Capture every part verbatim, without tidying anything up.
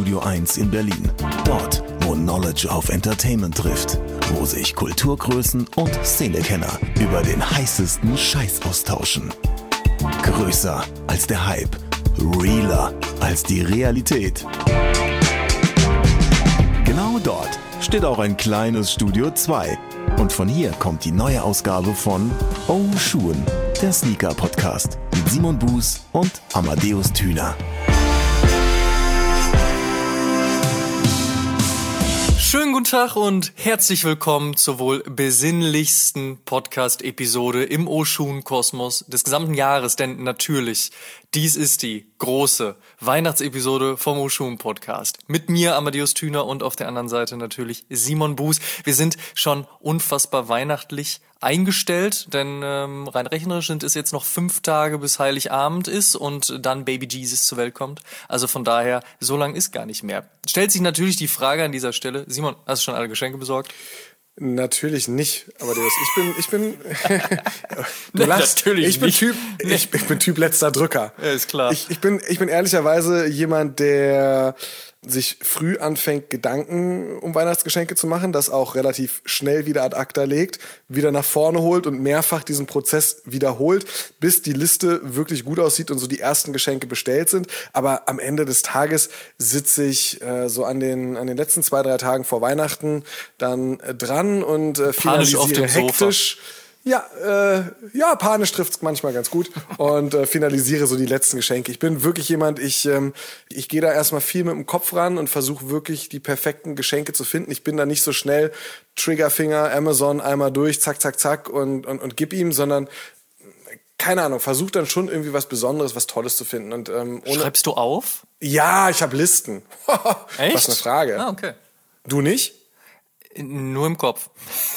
Studio eins in Berlin. Dort, wo Knowledge auf Entertainment trifft. Wo sich Kulturgrößen und Szenekenner über den heißesten Scheiß austauschen. Größer als der Hype. Realer als die Realität. Genau dort steht auch ein kleines Studio zwei. Und von hier kommt die neue Ausgabe von Oh Schuhen, der Sneaker-Podcast mit Simon Buß und Amadeus Thüner. Schönen guten Tag und herzlich willkommen zur wohl besinnlichsten Podcast-Episode im O-Schuhen-Kosmos des gesamten Jahres, denn natürlich, dies ist die große Weihnachtsepisode vom O-Schuhen-Podcast. Mit mir, Amadeus Thüner, und auf der anderen Seite natürlich Simon Buß. Wir sind schon unfassbar weihnachtlich eingestellt, denn ähm, rein rechnerisch sind es jetzt noch fünf Tage bis Heiligabend ist und dann Baby Jesus zur Welt kommt. Also von daher, so lang ist gar nicht mehr. Stellt sich natürlich die Frage an dieser Stelle, Simon, hast du schon alle Geschenke besorgt? Natürlich nicht, aber ich bin, ich bin, du lachst, natürlich ich bin nicht. Typ, ich, ich bin Typ letzter Drücker. Ja, ist klar. Ich, ich bin, ich bin ehrlicherweise jemand, der sich früh anfängt, Gedanken um Weihnachtsgeschenke zu machen, das auch relativ schnell wieder ad acta legt, wieder nach vorne holt und mehrfach diesen Prozess wiederholt, bis die Liste wirklich gut aussieht und so die ersten Geschenke bestellt sind. Aber am Ende des Tages sitze ich äh, so an den, an den letzten zwei, drei Tagen vor Weihnachten dann äh, dran und äh, finalisiere hektisch. Ja, äh, ja, panisch trifft's manchmal ganz gut und äh, finalisiere so die letzten Geschenke. Ich bin wirklich jemand, ich ähm, ich gehe da erstmal viel mit dem Kopf ran und versuche wirklich die perfekten Geschenke zu finden. Ich bin da nicht so schnell Triggerfinger, Amazon einmal durch, zack, zack, zack und und, und gib ihm, sondern keine Ahnung, versuche dann schon irgendwie was Besonderes, was Tolles zu finden. Und ähm, ohne Schreibst du auf? Ja, ich habe Listen. Echt? Was eine Frage. Ah, okay. Du nicht? Nur im Kopf.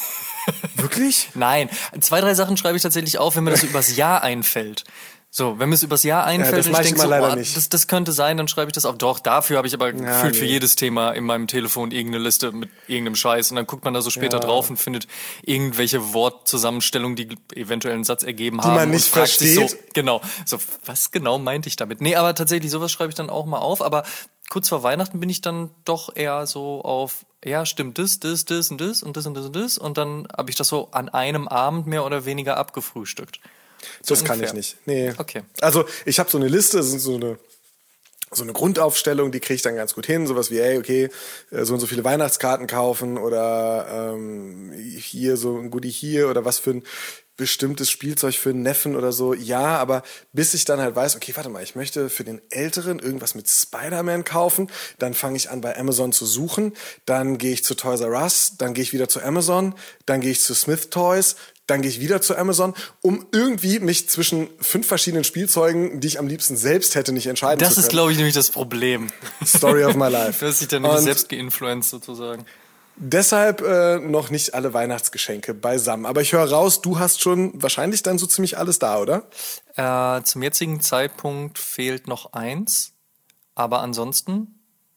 Wirklich? Nein, zwei, drei Sachen schreibe ich tatsächlich auf, wenn mir das übers Jahr einfällt. So, wenn mir es übers Jahr einfällt, Ja, das und mach ich ich denke so, leider oh, nicht. das, das könnte sein, dann schreibe ich das auf. Doch, dafür habe ich aber Ja, gefühlt für nee. jedes Thema in meinem Telefon irgendeine Liste mit irgendeinem Scheiß und dann guckt man da so später Ja. drauf und findet irgendwelche Wortzusammenstellungen, die eventuell einen Satz ergeben Die haben. man nicht und fragt sich versteht. So, genau, so, was genau meinte ich damit? Nee, aber tatsächlich, sowas schreibe ich dann auch mal auf, aber kurz vor Weihnachten bin ich dann doch eher so auf, ja, stimmt, das, das, das und das und das und das und das und dann habe ich das so an einem Abend mehr oder weniger abgefrühstückt. So Das kann ungefähr. ich nicht. Nee. Okay. Also ich habe so eine Liste, das sind so eine so eine Grundaufstellung, die kriege ich dann ganz gut hin. Sowas wie, ey, okay, äh, so und so viele Weihnachtskarten kaufen oder ähm, hier so ein Goodie hier oder was für ein bestimmtes Spielzeug für einen Neffen oder so. Ja, aber bis ich dann halt weiß, okay, warte mal, ich möchte für den Älteren irgendwas mit Spider-Man kaufen, dann fange ich an bei Amazon zu suchen, dann gehe ich zu Toys R Us, dann gehe ich wieder zu Amazon, dann gehe ich zu Smith Toys, dann gehe ich wieder zu Amazon, um irgendwie mich zwischen fünf verschiedenen Spielzeugen, die ich am liebsten selbst hätte, nicht entscheiden Das zu können. ist, glaube ich, nämlich das Problem. Story of my life. Du hast dich dann nämlich Und selbst geinfluenced sozusagen. deshalb äh, noch nicht alle Weihnachtsgeschenke beisammen. Aber ich höre raus, du hast schon wahrscheinlich dann so ziemlich alles da, oder? Äh, zum jetzigen Zeitpunkt fehlt noch eins, aber ansonsten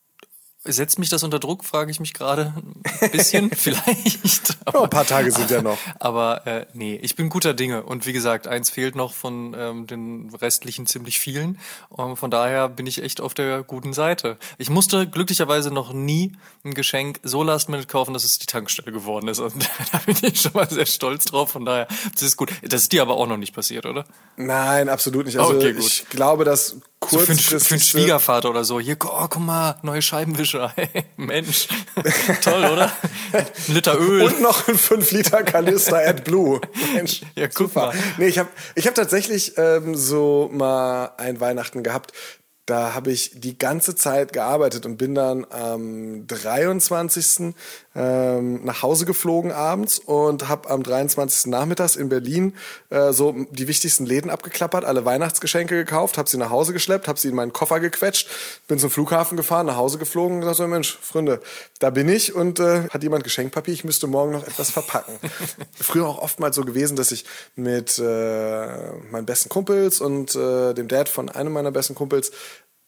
setzt mich das unter Druck, frage ich mich gerade ein bisschen, vielleicht. Aber, Ja, ein paar Tage sind ja noch. Aber äh, nee, ich bin guter Dinge. Und wie gesagt, eins fehlt noch von ähm, den restlichen ziemlich vielen. Und von daher bin ich echt auf der guten Seite. Ich musste glücklicherweise noch nie ein Geschenk so last minute kaufen, dass es die Tankstelle geworden ist. Und da bin ich schon mal sehr stolz drauf. Von daher, das ist gut. Das ist dir aber auch noch nicht passiert, oder? Nein, absolut nicht. Also Okay, gut. ich glaube, dass So für, einen, kurzfristig... für einen Schwiegervater oder so. Hier, oh, guck mal, neue Scheibenwischer. Hey, Mensch. Toll, oder? Ein Liter Öl. Und noch ein fünf Liter Kanister AdBlue. Mensch, Ja, guck super. mal. Nee, ich habe ich hab tatsächlich ähm, so mal ein Weihnachten gehabt, da habe ich die ganze Zeit gearbeitet und bin dann am dreiundzwanzigsten Ähm, nach Hause geflogen abends und habe am dreiundzwanzigsten nachmittags in Berlin äh, so die wichtigsten Läden abgeklappert, alle Weihnachtsgeschenke gekauft, habe sie nach Hause geschleppt, habe sie in meinen Koffer gequetscht, bin zum Flughafen gefahren, nach Hause geflogen und gesagt so, Mensch, Freunde, da bin ich und äh, hat jemand Geschenkpapier, ich müsste morgen noch etwas verpacken. Früher auch oftmals so gewesen, dass ich mit äh, meinen besten Kumpels und äh, dem Dad von einem meiner besten Kumpels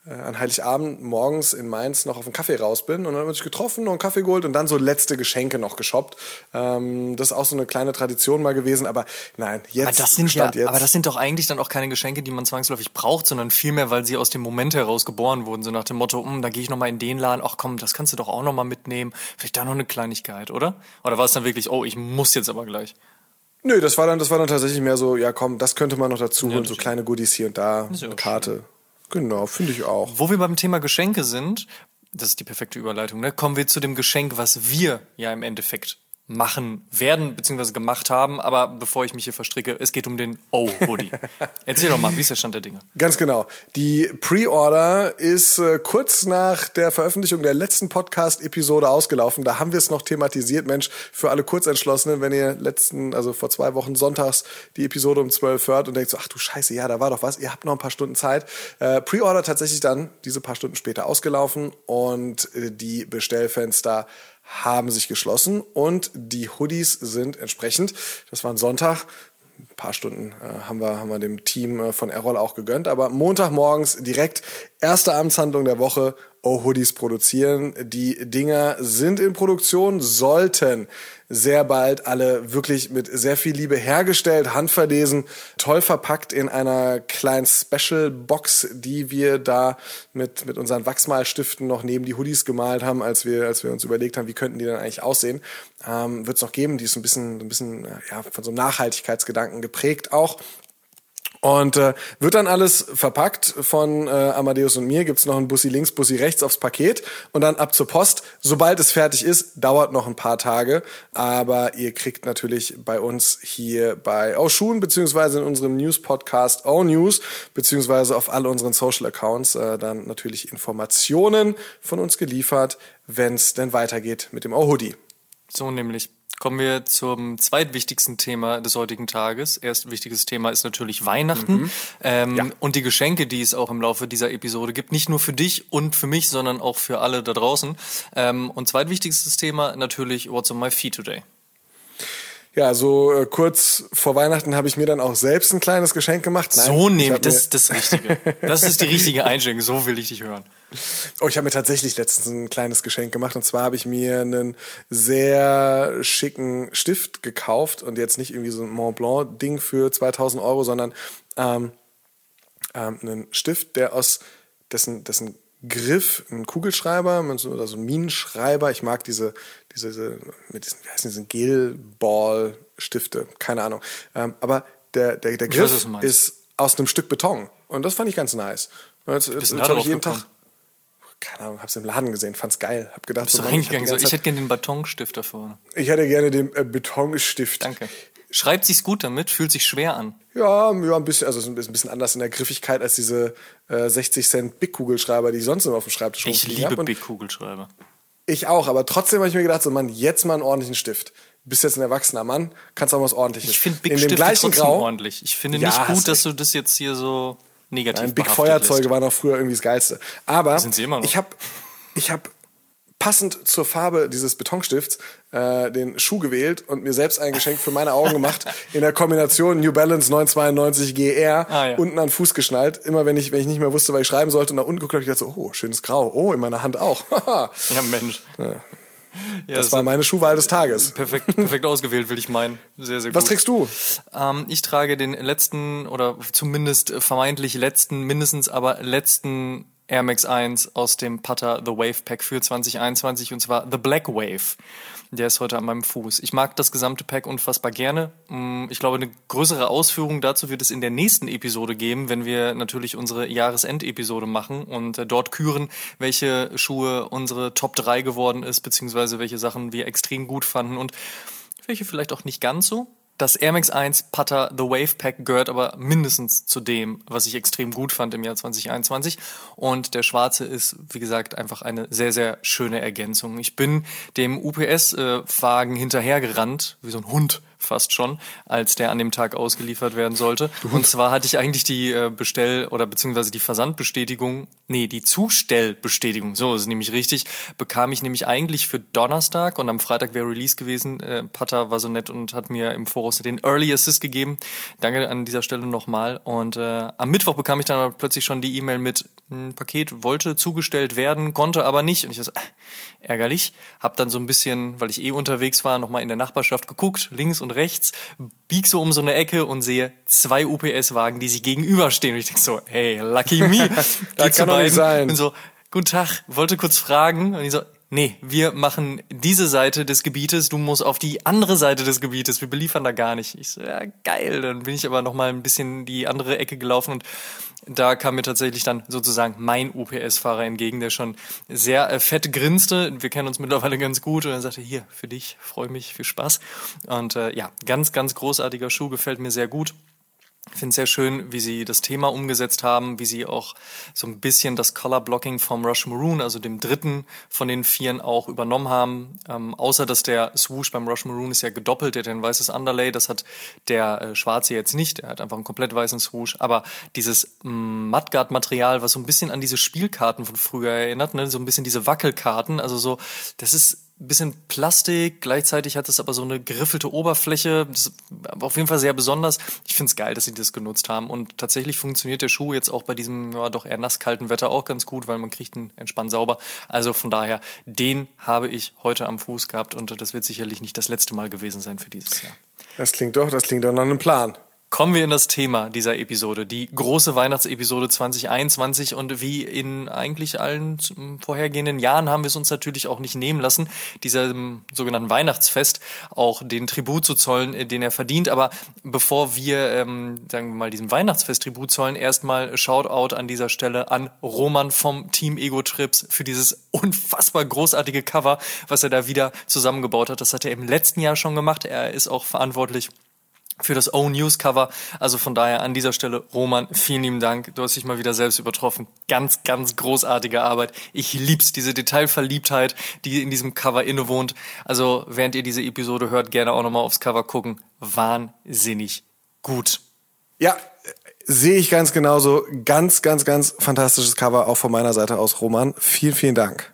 an Heiligabend morgens in Mainz noch auf einen Kaffee raus bin. Und dann haben wir uns getroffen, noch einen Kaffee geholt und dann so letzte Geschenke noch geshoppt. Ähm, das ist auch so eine kleine Tradition mal gewesen. Aber nein, jetzt aber das sind stand ja, jetzt. Aber das sind doch eigentlich dann auch keine Geschenke, die man zwangsläufig braucht, sondern vielmehr, weil sie aus dem Moment heraus geboren wurden. So nach dem Motto, da gehe ich noch mal in den Laden. Ach komm, das kannst du doch auch noch mal mitnehmen. Vielleicht da noch eine Kleinigkeit, oder? Oder war es dann wirklich, oh, ich muss jetzt aber gleich? Nö, das war dann, das war dann tatsächlich mehr so, ja komm, das könnte man noch dazu Ja, holen. So kleine Goodies hier und da, ist ja eine auch Karte. Genau, finde ich auch. Wo wir beim Thema Geschenke sind, das ist die perfekte Überleitung, ne? Kommen wir zu dem Geschenk, was wir ja im Endeffekt machen werden, beziehungsweise gemacht haben. Aber bevor ich mich hier verstricke, es geht um den O-Hoodie. Erzähl doch mal, wie ist der Stand der Dinge? Ganz genau. Die Pre-Order ist äh, kurz nach der Veröffentlichung der letzten Podcast-Episode ausgelaufen. Da haben wir es noch thematisiert. Mensch, für alle Kurzentschlossenen, wenn ihr letzten, also vor zwei Wochen sonntags die Episode um zwölf hört und denkt so, ach du Scheiße, ja, da war doch was. Ihr habt noch ein paar Stunden Zeit. Äh, Pre-Order tatsächlich dann diese paar Stunden später ausgelaufen und äh, die Bestellfenster haben sich geschlossen und die Hoodies sind entsprechend, das war ein Sonntag, ein paar Stunden äh, haben wir haben wir dem Team äh, von Errol auch gegönnt, aber Montagmorgens direkt erste Amtshandlung der Woche, O-Hoodies produzieren. Die Dinger sind in Produktion, sollten sehr bald alle wirklich mit sehr viel Liebe hergestellt, handverlesen, toll verpackt in einer kleinen Special-Box, die wir da mit mit unseren Wachsmalstiften noch neben die Hoodies gemalt haben, als wir als wir uns überlegt haben, wie könnten die denn eigentlich aussehen. Ähm, wird es noch geben, die ist ein bisschen ein bisschen ja, von so einem Nachhaltigkeitsgedanken geprägt auch. Und äh, wird dann alles verpackt von äh, Amadeus und mir, gibt's noch ein Bussi links, Bussi rechts aufs Paket und dann ab zur Post. Sobald es fertig ist, dauert noch ein paar Tage, aber ihr kriegt natürlich bei uns hier bei Oshun, beziehungsweise in unserem News-Podcast O-News, beziehungsweise auf all unseren Social-Accounts äh, dann natürlich Informationen von uns geliefert, wenn's denn weitergeht mit dem O-Hoodie. So nämlich. Kommen wir zum zweitwichtigsten Thema des heutigen Tages. Erst wichtiges Thema ist natürlich Weihnachten mhm. ähm, ja. und die Geschenke, die es auch im Laufe dieser Episode gibt. Nicht nur für dich und für mich, sondern auch für alle da draußen. Ähm, und zweitwichtigstes Thema natürlich What's on my feed today. Ja, so äh, kurz vor Weihnachten habe ich mir dann auch selbst ein kleines Geschenk gemacht. Nein, so nämlich, das ist das Richtige. Das ist die richtige Einstellung, so will ich dich hören. Oh, ich habe mir tatsächlich letztens ein kleines Geschenk gemacht und zwar habe ich mir einen sehr schicken Stift gekauft und jetzt nicht irgendwie so ein Mont Blanc Ding für zweitausend Euro, sondern ähm, ähm, einen Stift, der aus dessen, dessen Griff, ein Kugelschreiber oder so ein Minenschreiber, ich mag diese, diese, diese mit diesen, wie heißen diesen Gelball-Stifte, keine Ahnung, ähm, aber der, der, der Griff weiß, ist aus einem Stück Beton und das fand ich ganz nice. Jetzt, jetzt, jetzt habe ich jeden Tag keine Ahnung, hab's im Laden gesehen, fand's geil. Hab gedacht, so, Mann, ich, so, ich hätte gerne den Betonstift da vorne. Ich hätte gerne den äh, Betonstift. Danke. Schreibt sich's gut damit? Fühlt sich schwer an? Ja, ja, ein bisschen, also es ist ein bisschen anders in der Griffigkeit als diese äh, sechzig Cent Big-Kugelschreiber, die ich sonst immer auf dem Schreibtisch Ich liebe Big-Kugelschreiber. Ich auch, aber trotzdem habe ich mir gedacht, so Mann, jetzt mal einen ordentlichen Stift. Du bist jetzt ein erwachsener Mann, kannst auch was Ordentliches. Ich finde Big-Stifte trotzdem Grau, ordentlich. Ich finde ja, nicht gut, dass du das jetzt hier so negativ Nein, Big-Feuerzeuge waren auch früher irgendwie das Geilste. Aber sind sie immer noch. ich habe ich hab passend zur Farbe dieses Betonstifts äh, den Schuh gewählt und mir selbst ein Geschenk für meine Augen gemacht in der Kombination New Balance neunhundertzweiundneunzig G R ah, ja. unten an den Fuß geschnallt. Immer wenn ich wenn ich nicht mehr wusste, was ich schreiben sollte und nach unten geguckt habe, ich dachte so, oh, schönes Grau. Oh, in meiner Hand auch. Ja, Mensch. Ja. Ja, das war meine Schuhwahl des Tages. Perfekt, perfekt ausgewählt, will ich meinen. Sehr, sehr gut. Was trägst du? Ähm, ich trage den letzten oder zumindest vermeintlich letzten, mindestens aber letzten Air Max eins aus dem Putter The Wave Pack für zwanzig einundzwanzig und zwar The Black Wave. Der ist heute an meinem Fuß. Ich mag das gesamte Pack unfassbar gerne. Ich glaube, eine größere Ausführung dazu wird es in der nächsten Episode geben, wenn wir natürlich unsere Jahresend-Episode machen und dort küren, welche Schuhe unsere Top drei geworden ist, beziehungsweise welche Sachen wir extrem gut fanden und welche vielleicht auch nicht ganz so. Das Air Max eins Putter The Wave Pack gehört aber mindestens zu dem, was ich extrem gut fand im Jahr zwanzig einundzwanzig. Und der schwarze ist, wie gesagt, einfach eine sehr, sehr schöne Ergänzung. Ich bin dem U P S-Wagen hinterhergerannt, wie so ein Hund fast schon, als der an dem Tag ausgeliefert werden sollte. Und zwar hatte ich eigentlich die Bestell- oder beziehungsweise die Versandbestätigung, nee, die Zustellbestätigung, so ist es nämlich richtig, bekam ich nämlich eigentlich für Donnerstag und am Freitag wäre Release gewesen. Äh, Putter war so nett und hat mir im Forum voraus den Early Assist gegeben. Danke an dieser Stelle nochmal. Und äh, am Mittwoch bekam ich dann plötzlich schon die E-Mail mit, ein Paket wollte zugestellt werden, konnte aber nicht. Und ich so, äh, ärgerlich. Hab dann so ein bisschen, weil ich eh unterwegs war, nochmal in der Nachbarschaft geguckt, links und rechts, bieg so um so eine Ecke und sehe zwei U P S-Wagen, die sich gegenüberstehen. Und ich denke so, hey, lucky me. Das kann doch nicht sein. Und so, guten Tag, wollte kurz fragen. Und ich so, nee, wir machen diese Seite des Gebietes, du musst auf die andere Seite des Gebietes, wir beliefern da gar nicht. Ich so, ja, geil. Dann bin ich aber noch mal ein bisschen die andere Ecke gelaufen und da kam mir tatsächlich dann sozusagen mein U P S-Fahrer entgegen, der schon sehr äh, fett grinste. Wir kennen uns mittlerweile ganz gut und er sagte, hier, für dich, freue mich, viel Spaß. Und äh, ja, ganz, ganz großartiger Schuh, gefällt mir sehr gut. Ich finde es sehr schön, wie sie das Thema umgesetzt haben, wie sie auch so ein bisschen das Color Blocking vom Rush Maroon, also dem dritten von den vieren, auch übernommen haben. Ähm, außer, dass der Swoosh beim Rush Maroon ist ja gedoppelt, der hat ein weißes Underlay, das hat der äh, Schwarze jetzt nicht, der hat einfach einen komplett weißen Swoosh. Aber dieses ähm, Mudguard-Material, was so ein bisschen an diese Spielkarten von früher erinnert, ne, so ein bisschen diese Wackelkarten, also so, das ist ein bisschen Plastik, gleichzeitig hat es aber so eine geriffelte Oberfläche, das ist auf jeden Fall sehr besonders. Ich finde es geil, dass sie das genutzt haben und tatsächlich funktioniert der Schuh jetzt auch bei diesem ja doch eher nasskalten Wetter auch ganz gut, weil man kriegt ihn entspannt sauber. Also von daher, den habe ich heute am Fuß gehabt und das wird sicherlich nicht das letzte Mal gewesen sein für dieses Jahr. Das klingt doch, das klingt doch nach einem Plan. Kommen wir in das Thema dieser Episode, die große Weihnachtsepisode zwanzig einundzwanzig und wie in eigentlich allen vorhergehenden Jahren haben wir es uns natürlich auch nicht nehmen lassen, diesem sogenannten Weihnachtsfest auch den Tribut zu zollen, den er verdient. Aber bevor wir, ähm, sagen wir mal, diesem Weihnachtsfest Tribut zollen, erstmal Shoutout an dieser Stelle an Roman vom Team Ego Trips für dieses unfassbar großartige Cover, was er da wieder zusammengebaut hat. Das hat er im letzten Jahr schon gemacht. Er ist auch verantwortlich für das O-News-Cover. Also von daher an dieser Stelle, Roman, vielen lieben Dank. Du hast dich mal wieder selbst übertroffen. Ganz, ganz großartige Arbeit. Ich lieb's, diese Detailverliebtheit, die in diesem Cover innewohnt. Also während ihr diese Episode hört, gerne auch nochmal aufs Cover gucken. Wahnsinnig gut. Ja, sehe ich ganz genauso. Ganz, ganz, ganz fantastisches Cover, auch von meiner Seite aus, Roman. Vielen, vielen Dank.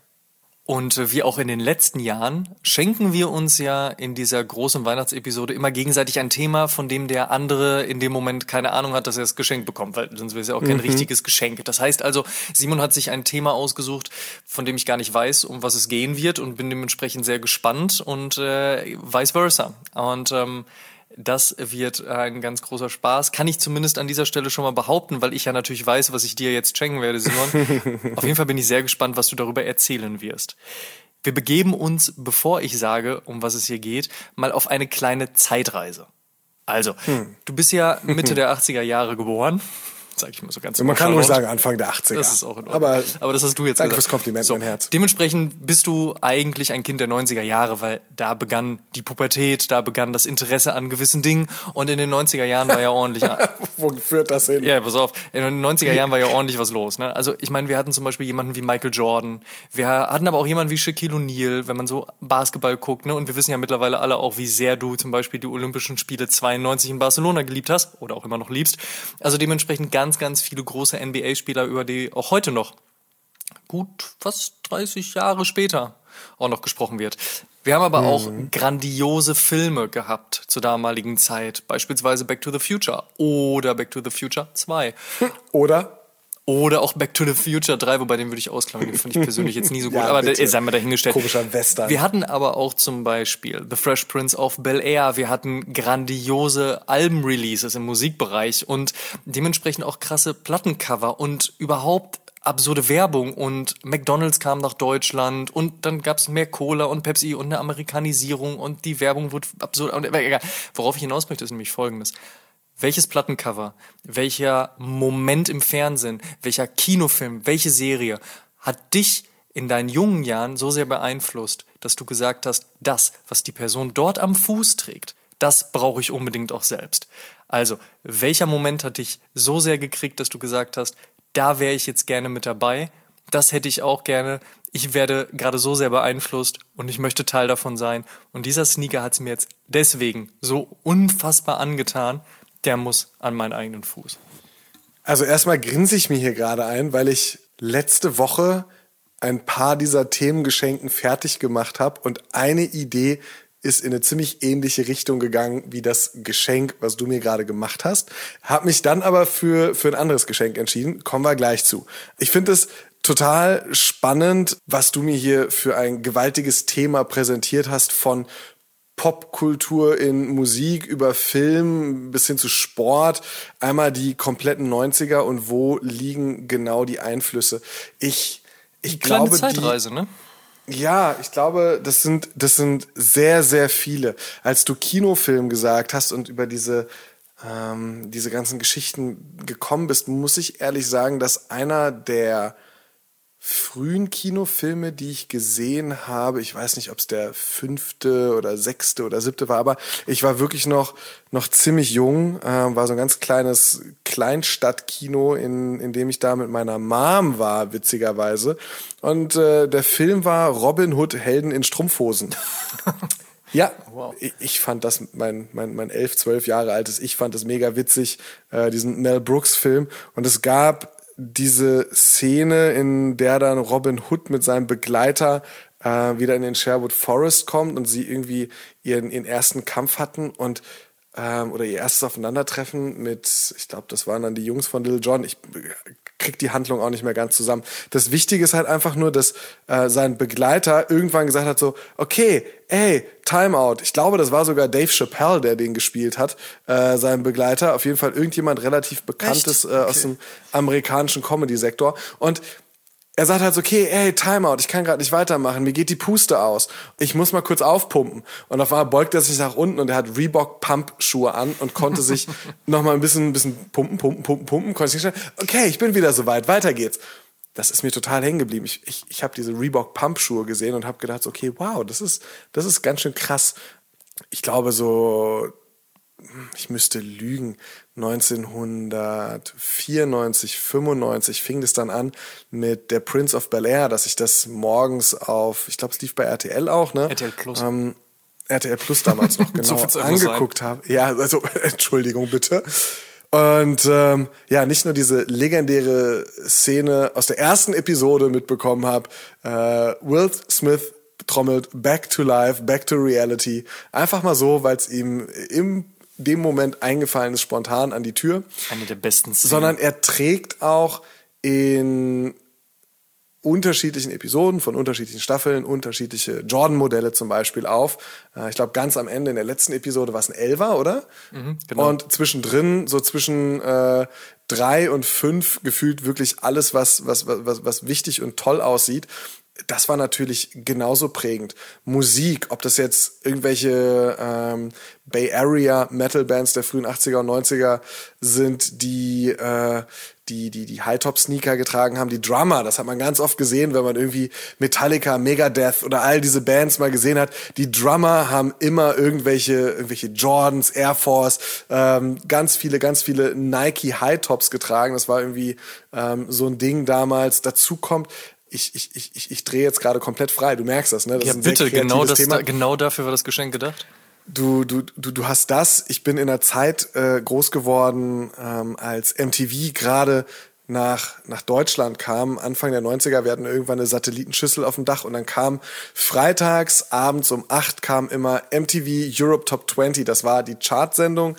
Und wie auch in den letzten Jahren schenken wir uns ja in dieser großen Weihnachtsepisode immer gegenseitig ein Thema, von dem der andere in dem Moment keine Ahnung hat, dass er es geschenkt bekommt, weil sonst wäre es ja auch kein mhm. richtiges Geschenk. Das heißt also, Simon hat sich ein Thema ausgesucht, von dem ich gar nicht weiß, um was es gehen wird und bin dementsprechend sehr gespannt und äh, vice versa. Und ähm, das wird ein ganz großer Spaß. Kann ich zumindest an dieser Stelle schon mal behaupten, weil ich ja natürlich weiß, was ich dir jetzt schenken werde, Simon. Auf jeden Fall bin ich sehr gespannt, was du darüber erzählen wirst. Wir begeben uns, bevor ich sage, um was es hier geht, mal auf eine kleine Zeitreise. Also, hm. du bist ja Mitte der achtziger Jahre geboren. Sag ich mal so ganz. Man kann ruhig sagen Anfang der achtziger. Das ist auch in Ordnung. Aber, Aber das hast du jetzt danke gesagt. fürs Kompliment, so, mein Herz. Dementsprechend bist du eigentlich ein Kind der neunziger Jahre, weil da begann die Pubertät, da begann das Interesse an gewissen Dingen und in den neunziger Jahren war ja ordentlich... Wo führt das hin? Ja, pass auf. In den neunziger Jahren war ja ordentlich was los. Ne? Also ich meine, wir hatten zum Beispiel jemanden wie Michael Jordan, wir hatten aber auch jemanden wie Shaquille O'Neal, wenn man so Basketball guckt. Ne? Und wir wissen ja mittlerweile alle auch, wie sehr du zum Beispiel die Olympischen Spiele zweiundneunzig in Barcelona geliebt hast oder auch immer noch liebst. Also dementsprechend ganz, ganz viele große N B A-Spieler, über die auch heute noch gut fast dreißig Jahre später auch noch gesprochen wird. Wir haben aber mhm. auch grandiose Filme gehabt zur damaligen Zeit, beispielsweise Back to the Future oder Back to the Future zwei. Oder? Oder auch Back to the Future drei, wobei den würde ich ausklammern, den finde ich persönlich jetzt nie so gut, ja, aber der, sei mal dahingestellt. Komischer Western. Wir hatten aber auch zum Beispiel The Fresh Prince of Bel-Air, wir hatten grandiose Alben-Releases im Musikbereich und dementsprechend auch krasse Plattencover und überhaupt absurde Werbung und McDonald's kam nach Deutschland und dann gab's mehr Cola und Pepsi und eine Amerikanisierung und die Werbung wurde absurd. Und, egal. Worauf ich hinaus möchte, ist nämlich Folgendes. Welches Plattencover, welcher Moment im Fernsehen, welcher Kinofilm, welche Serie hat dich in deinen jungen Jahren so sehr beeinflusst, dass du gesagt hast, das, was die Person dort am Fuß trägt, das brauche ich unbedingt auch selbst. Also, welcher Moment hat dich so sehr gekriegt, dass du gesagt hast, da wäre ich jetzt gerne mit dabei, das hätte ich auch gerne, ich werde gerade so sehr beeinflusst und ich möchte Teil davon sein. Und dieser Sneaker hat es mir jetzt deswegen so unfassbar angetan, der muss an meinen eigenen Fuß. Also erstmal grinse ich mir hier gerade ein, weil ich letzte Woche ein paar dieser Themengeschenken fertig gemacht habe und eine Idee ist in eine ziemlich ähnliche Richtung gegangen wie das Geschenk, was du mir gerade gemacht hast. Hab mich dann aber für, für ein anderes Geschenk entschieden. Kommen wir gleich zu. Ich finde es total spannend, was du mir hier für ein gewaltiges Thema präsentiert hast, von Popkultur in Musik über Film bis hin zu Sport. Einmal die kompletten neunziger und wo liegen genau die Einflüsse. Ich, ich Kleine glaube, Zeitreise, die, ne? Ja, ich glaube, das sind, das sind sehr, sehr viele. Als du Kinofilm gesagt hast und über diese, ähm, diese ganzen Geschichten gekommen bist, muss ich ehrlich sagen, dass einer der frühen Kinofilme, die ich gesehen habe, ich weiß nicht, ob es der fünfte oder sechste oder siebte war, aber ich war wirklich noch noch ziemlich jung, äh, war so ein ganz kleines Kleinstadtkino, in in dem ich da mit meiner Mom war, witzigerweise. Und äh, der Film war Robin Hood, Helden in Strumpfhosen. Ja, wow. ich, ich fand das, mein, mein, mein elf, zwölf Jahre altes Ich fand das mega witzig, äh, diesen Mel Brooks Film. Und es gab diese Szene, in der dann Robin Hood mit seinem Begleiter äh, wieder in den Sherwood Forest kommt und sie irgendwie ihren, ihren ersten Kampf hatten und ähm, oder ihr erstes Aufeinandertreffen mit, ich glaube, das waren dann die Jungs von Little John. Ich krieg die Handlung auch nicht mehr ganz zusammen. Das Wichtige ist halt einfach nur, dass äh, sein Begleiter irgendwann gesagt hat so, okay, ey, Timeout. Ich glaube, das war sogar Dave Chappelle, der den gespielt hat, äh, sein Begleiter. Auf jeden Fall irgendjemand relativ Bekanntes äh, aus dem amerikanischen Comedy-Sektor. Und er sagt halt so, okay, ey, Timeout, ich kann gerade nicht weitermachen, mir geht die Puste aus. Ich muss mal kurz aufpumpen. Und auf einmal beugt er sich nach unten und er hat Reebok Pump-Schuhe an und konnte sich noch mal ein bisschen, ein bisschen pumpen, pumpen, pumpen, pumpen. Konnte sich nicht, okay, ich bin wieder soweit, weiter geht's. Das ist mir total hängen geblieben. Ich, ich, ich habe diese Reebok Pump-Schuhe gesehen und habe gedacht, okay, wow, das ist, das ist ganz schön krass. Ich glaube so, ich müsste lügen, neunzehnhundertvierundneunzig, fünfundneunzig fing das dann an mit der Prince of Bel-Air, dass ich das morgens auf, ich glaube, es lief bei R T L auch, ne? R T L Plus. Ähm, R T L Plus damals noch, genau, so angeguckt habe. Ja, also, Entschuldigung bitte. Und ähm, ja, nicht nur diese legendäre Szene aus der ersten Episode mitbekommen habe, äh, Will Smith trommelt Back to Life, Back to Reality, einfach mal so, weil es ihm im dem Moment eingefallen ist, spontan an die Tür. Eine der besten Szenen. Sondern er trägt auch in unterschiedlichen Episoden von unterschiedlichen Staffeln unterschiedliche Jordan-Modelle zum Beispiel auf. Ich glaube, ganz am Ende in der letzten Episode war es ein Elfer, oder? Mhm, genau. Und zwischendrin, so zwischen äh, drei und fünf, gefühlt wirklich alles, was, was, was, was wichtig und toll aussieht. Das war natürlich genauso prägend. Musik, ob das jetzt irgendwelche ähm, Bay Area Metal Bands der frühen achtziger und neunziger sind, die äh, die die die High-Top-Sneaker getragen haben, die Drummer, das hat man ganz oft gesehen, wenn man irgendwie Metallica, Megadeth oder all diese Bands mal gesehen hat. Die Drummer haben immer irgendwelche irgendwelche Jordans, Air Force, ähm, ganz viele, ganz viele Nike High-Tops getragen. Das war irgendwie ähm, so ein Ding damals. Dazu kommt, Ich, ich, ich, ich, ich drehe jetzt gerade komplett frei, du merkst das, ne? Das ja, ist ein bitte, sehr genau, das, Thema. da, genau dafür war das Geschenk gedacht. Du, du, du, du hast das. Ich bin in einer Zeit äh, groß geworden, ähm, als M T V gerade nach, nach Deutschland kam, Anfang der neunziger. Wir hatten irgendwann eine Satellitenschüssel auf dem Dach und dann kam freitags abends um acht kam immer M T V Europe Top zwanzig. Das war die Chartsendung,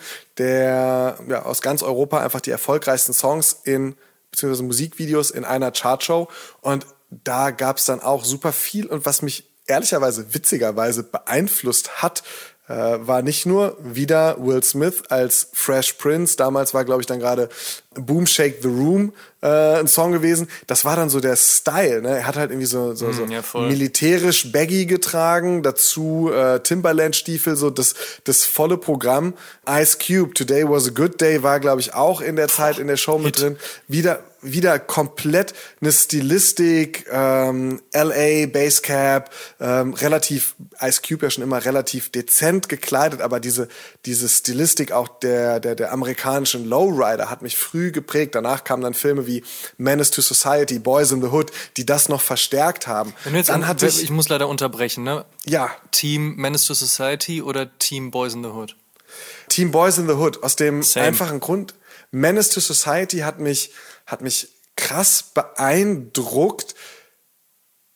der ja, aus ganz Europa einfach die erfolgreichsten Songs in beziehungsweise Musikvideos in einer Chartshow. Und da gab's dann auch super viel. Und was mich ehrlicherweise, witzigerweise beeinflusst hat, äh, war nicht nur wieder Will Smith als Fresh Prince. Damals war, glaube ich, dann gerade Boom Shake the Room äh, ein Song gewesen. Das war dann so der Style. Ne? Er hat halt irgendwie so, so, so mm, ja, militärisch baggy getragen, dazu äh, Timberland-Stiefel, so das, das volle Programm. Ice Cube, Today Was a Good Day, war, glaube ich, auch in der Zeit in der Show mit Hit. drin. Wieder wieder komplett eine Stilistik, ähm, L A, Basecap, ähm, relativ, Ice Cube ja schon immer relativ dezent gekleidet, aber diese diese Stilistik auch der der der amerikanischen Lowrider hat mich früh geprägt. Danach kamen dann Filme wie Menace to Society, Boys in the Hood, die das noch verstärkt haben. Wenn du jetzt dann an, hatte ich, ich muss leider unterbrechen, ne? Ja. Team Menace to Society oder Team Boys in the Hood? Team Boys in the Hood, aus dem Same. einfachen Grund, Menace to Society hat mich hat mich krass beeindruckt,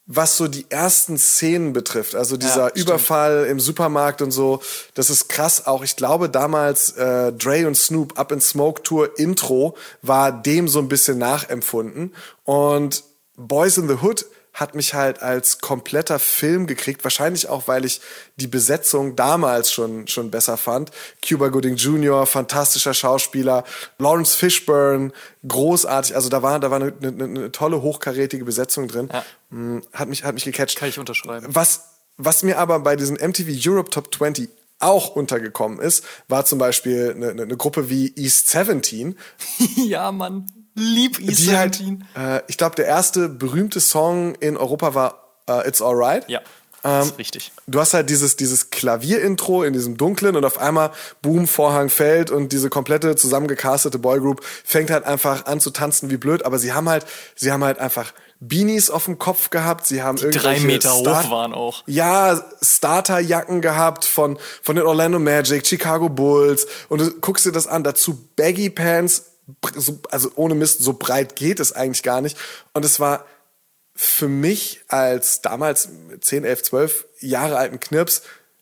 was so die ersten Szenen betrifft, also dieser Ja, Überfall im Supermarkt und so, das ist krass. Auch ich glaube damals äh, Dre und Snoop Up in Smoke Tour Intro war dem so ein bisschen nachempfunden und Boys in the Hood hat mich halt als kompletter Film gekriegt, wahrscheinlich auch, weil ich die Besetzung damals schon schon besser fand. Cuba Gooding Junior, fantastischer Schauspieler, Lawrence Fishburne, großartig, also da war da war eine, eine, eine tolle, hochkarätige Besetzung drin. Ja. Hat mich hat mich gecatcht. Kann ich unterschreiben. Was was mir aber bei diesen M T V Europe Top zwanzig auch untergekommen ist, war zum Beispiel eine, eine Gruppe wie East siebzehn. Ja, Mann. Lieb East Die halt, siebzehn. äh, ich glaube, der erste berühmte Song in Europa war uh, It's Alright. Ja, das ist richtig. Du hast halt dieses, dieses Klavierintro in diesem Dunklen und auf einmal, boom, Vorhang fällt und diese komplette zusammengecastete Boygroup fängt halt einfach an zu tanzen wie blöd, aber sie haben halt, sie haben halt einfach Beanies auf dem Kopf gehabt, sie haben Die irgendwelche drei Meter Star- hoch waren auch. Ja, Starterjacken gehabt von, von den Orlando Magic, Chicago Bulls und du guckst dir das an, dazu Baggy Pants, so, also ohne Mist, so breit geht es eigentlich gar nicht. Und es war für mich als damals zehn, elf, zwölf Jahre alten Knirps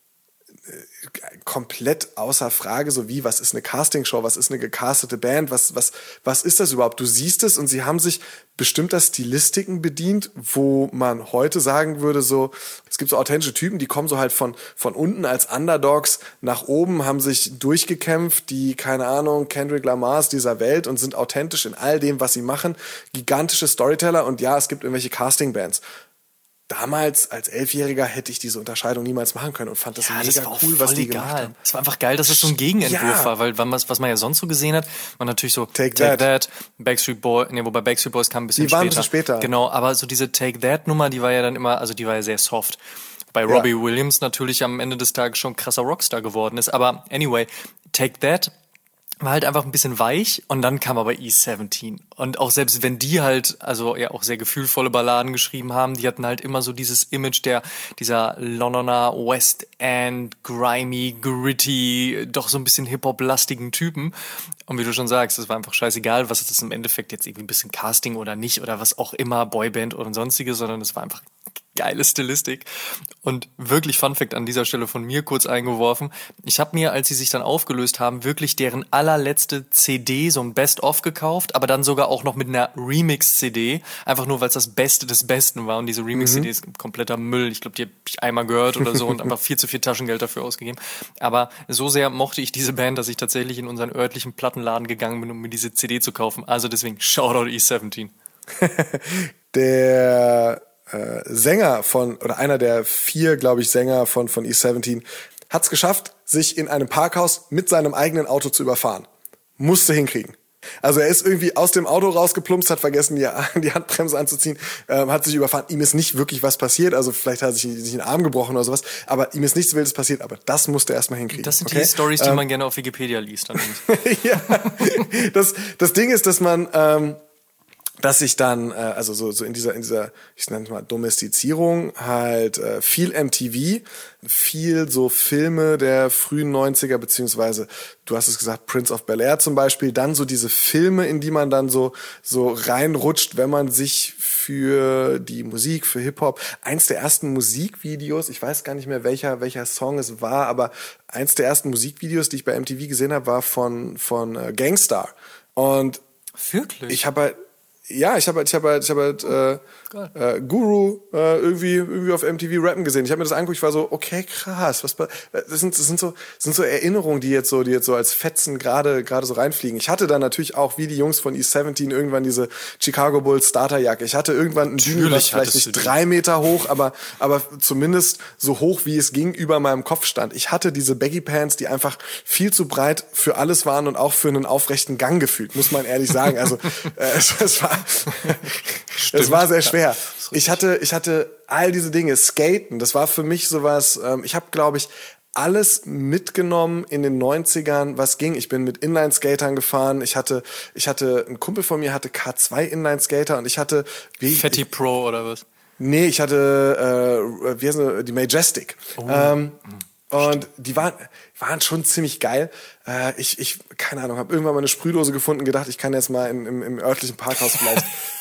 komplett außer Frage, so wie, was ist eine Castingshow, was ist eine gecastete Band, was, was, was ist das überhaupt? Du siehst es und sie haben sich bestimmter Stilistiken bedient, wo man heute sagen würde, so, es gibt so authentische Typen, die kommen so halt von, von unten als Underdogs nach oben, haben sich durchgekämpft, die, keine Ahnung, Kendrick Lamars dieser Welt und sind authentisch in all dem, was sie machen. Gigantische Storyteller und ja, es gibt irgendwelche Castingbands. Damals als Elfjähriger hätte ich diese Unterscheidung niemals machen können und fand das Ja, mega das war auch cool, was voll die egal. gemacht haben. Es war einfach geil, dass es so ein Gegenentwurf Ja. war, weil was, was man ja sonst so gesehen hat, war natürlich so Take Take, That. That, Backstreet Boys, nee, wobei Backstreet Boys kam ein bisschen Die waren ein später. bisschen später. Genau, aber so diese Take That Nummer, die war ja dann immer, also die war ja sehr soft. Bei Robbie Williams natürlich am Ende des Tages schon krasser Rockstar geworden ist, aber anyway, Take That war halt einfach ein bisschen weich und dann kam aber East siebzehn. Und auch selbst wenn die halt, also ja auch sehr gefühlvolle Balladen geschrieben haben, die hatten halt immer so dieses Image der, dieser Londoner West End, grimy, gritty, doch so ein bisschen Hip-Hop-lastigen Typen. Und wie du schon sagst, es war einfach scheißegal, was ist das im Endeffekt jetzt irgendwie ein bisschen Casting oder nicht oder was auch immer, Boyband oder sonstiges, sondern es war einfach geile Stilistik. Und wirklich Fun Fact an dieser Stelle von mir kurz eingeworfen. Ich habe mir, als sie sich dann aufgelöst haben, wirklich deren allerletzte C D, so ein Best-of gekauft, aber dann sogar auch noch mit einer Remix-C D. Einfach nur, weil es das Beste des Besten war. Und diese Remix-C D ist kompletter Müll. Ich glaube, die habe ich einmal gehört oder so und einfach viel zu viel Taschengeld dafür ausgegeben. Aber so sehr mochte ich diese Band, dass ich tatsächlich in unseren örtlichen Plattenladen gegangen bin, um mir diese C D zu kaufen. Also deswegen, Shoutout East siebzehn. Der äh, Sänger von, oder einer der vier, glaube ich, Sänger von, von East siebzehn hat es geschafft, sich in einem Parkhaus mit seinem eigenen Auto zu überfahren. Musste hinkriegen. Also er ist irgendwie aus dem Auto rausgeplumpst, hat vergessen, die, die Handbremse anzuziehen, ähm, hat sich überfahren. Ihm ist nicht wirklich was passiert, also vielleicht hat er sich, sich einen Arm gebrochen oder sowas, aber ihm ist nichts Wildes passiert, aber das musste er erstmal hinkriegen. Das sind okay? die Stories, die ähm, man gerne auf Wikipedia liest. Dann ja, das, das Ding ist, dass man, ähm, dass ich dann, äh, also so, so in dieser, in dieser, ich nenne es mal Domestizierung, halt äh, viel M T V, viel so Filme der frühen neunziger, beziehungsweise, du hast es gesagt, Prince of Bel-Air zum Beispiel, dann so diese Filme, in die man dann so, so reinrutscht, wenn man sich für die Musik, für Hip-Hop, eins der ersten Musikvideos, ich weiß gar nicht mehr, welcher, welcher Song es war, aber eins der ersten Musikvideos, die ich bei M T V gesehen habe, war von, von äh, Gangstar. Und Wirklich? ich habe halt, ja, ich habe halt, ich habe halt, ich habe halt äh, äh, Guru äh, irgendwie irgendwie auf M T V rappen gesehen. Ich habe mir das angeguckt, ich war so, okay, krass, was das sind das sind so das sind so Erinnerungen, die jetzt so die jetzt so als Fetzen gerade gerade so reinfliegen. Ich hatte dann natürlich auch wie die Jungs von East siebzehn irgendwann diese Chicago Bulls Starterjacke. Ich hatte irgendwann ein Dino, was vielleicht nicht drei Meter hoch, aber aber zumindest so hoch wie es ging über meinem Kopf stand. Ich hatte diese Baggy Pants, die einfach viel zu breit für alles waren und auch für einen aufrechten Gang gefühlt, muss man ehrlich sagen. Also äh, es, es war es war sehr schwer. Ich hatte, ich hatte all diese Dinge, Skaten, das war für mich sowas, ähm, ich habe, glaube ich, alles mitgenommen in den neunzigern, was ging. Ich bin mit Inline-Skatern gefahren, ich hatte, ich hatte, ein Kumpel von mir hatte K zwei Inline-Skater und ich hatte... Wie, Fatty ich, Pro oder was? Nee, ich hatte, äh, wie heißt die, die Majestic. Oh. Ähm, Und die waren, waren schon ziemlich geil. Äh, ich, ich, keine Ahnung, habe irgendwann mal eine Sprühdose gefunden, gedacht, ich kann jetzt mal in, im, im örtlichen Parkhaus vielleicht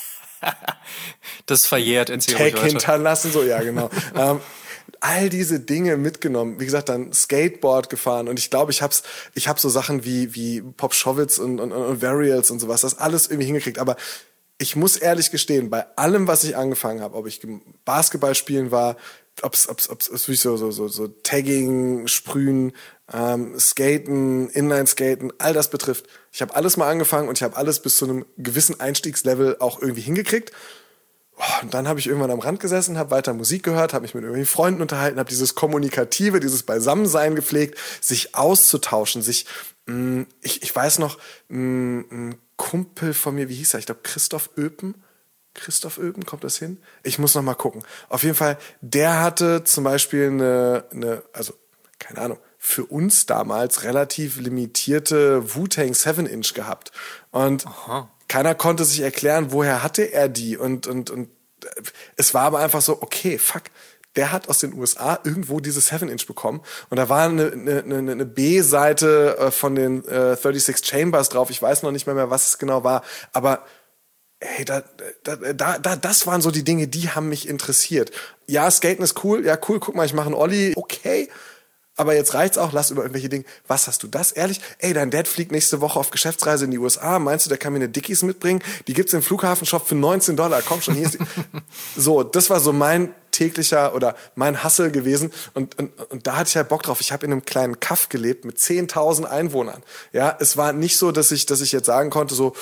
Das verjährt, erzähl Tag ruhig weiter. hinterlassen, so, ja, genau. ähm, all diese Dinge mitgenommen. Wie gesagt, dann Skateboard gefahren. Und ich glaube, ich hab's, ich hab so Sachen wie, wie Popschowitz und, und, und Varials und sowas, das alles irgendwie hingekriegt. Aber ich muss ehrlich gestehen, bei allem, was ich angefangen habe, ob ich Basketball spielen war, ob's, ob's, ob's, ob's wie so, so, so, so Tagging, Sprühen, ähm, Skaten, Inline-Skaten, all das betrifft. Ich habe alles mal angefangen und ich habe alles bis zu einem gewissen Einstiegslevel auch irgendwie hingekriegt. Und dann habe ich irgendwann am Rand gesessen, habe weiter Musik gehört, habe mich mit irgendwelchen Freunden unterhalten, habe dieses Kommunikative, dieses Beisammensein gepflegt, sich auszutauschen, sich, mh, ich, ich weiß noch, mh, ein Kumpel von mir, wie hieß er? Ich glaube Christoph Öpen. Christoph Öpen, kommt das hin? Ich muss noch mal gucken. Auf jeden Fall, der hatte zum Beispiel eine, eine also keine Ahnung, für uns damals relativ limitierte Wu-Tang seven Inch gehabt. Und Aha. keiner konnte sich erklären, woher hatte er die. Und, und, und es war aber einfach so, okay, fuck, der hat aus den U S A irgendwo diese seven Inch bekommen. Und da war eine, eine, eine, eine B-Seite von den äh, thirty-six Chambers drauf. Ich weiß noch nicht mehr, mehr, was es genau war. Aber hey, da, da, da, da, das waren so die Dinge, die haben mich interessiert. Ja, Skaten ist cool. Ja, cool, guck mal, ich mache einen Ollie. Okay. Aber jetzt reicht's auch, lass über irgendwelche Dinge. Was hast du das? Ehrlich? Ey, dein Dad fliegt nächste Woche auf Geschäftsreise in die U S A. Meinst du, der kann mir eine Dickies mitbringen? Die gibt's im Flughafenshop für neunzehn Dollar. Komm schon, hier ist die. So, das war so mein täglicher oder mein Hustle gewesen. Und, und, und da hatte ich halt Bock drauf. Ich habe in einem kleinen Kaff gelebt mit zehntausend Einwohnern. Ja, es war nicht so, dass ich, dass ich jetzt sagen konnte, so,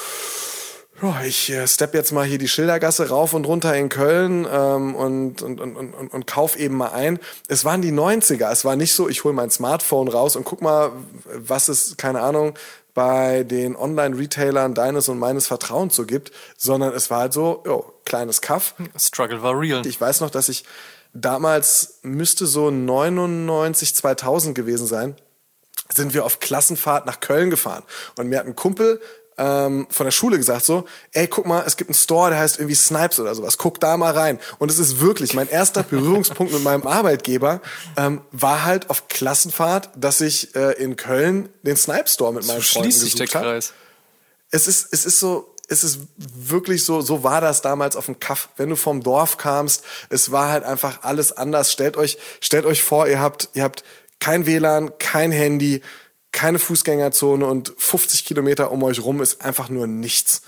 ich äh, stepp jetzt mal hier die Schildergasse rauf und runter in Köln ähm, und, und, und, und, und kauf eben mal ein. Es waren die neunziger. Es war nicht so, ich hole mein Smartphone raus und guck mal, was es, keine Ahnung, bei den Online-Retailern deines und meines Vertrauens so gibt, sondern es war halt so, jo, kleines Kaff. Struggle war real. Ich weiß noch, dass ich damals, müsste so neunundneunzig, zweitausend gewesen sein, sind wir auf Klassenfahrt nach Köln gefahren. Und mir hat ein Kumpel von der Schule gesagt so, ey, guck mal, es gibt einen Store, der heißt irgendwie Snipes oder sowas, guck da mal rein. Und es ist wirklich, mein erster Berührungspunkt mit meinem Arbeitgeber ähm, war halt auf Klassenfahrt, dass ich äh, in Köln den Snipes Store mit meinen so Freunden schließt sich der gesucht habe. Kreis. Es ist, es ist so, es ist wirklich so, so war das damals auf dem Kaff. Wenn du vom Dorf kamst, es war halt einfach alles anders. Stellt euch, stellt euch vor, ihr habt, ihr habt kein W L A N, kein Handy, keine Fußgängerzone und fünfzig Kilometer um euch rum ist einfach nur nichts.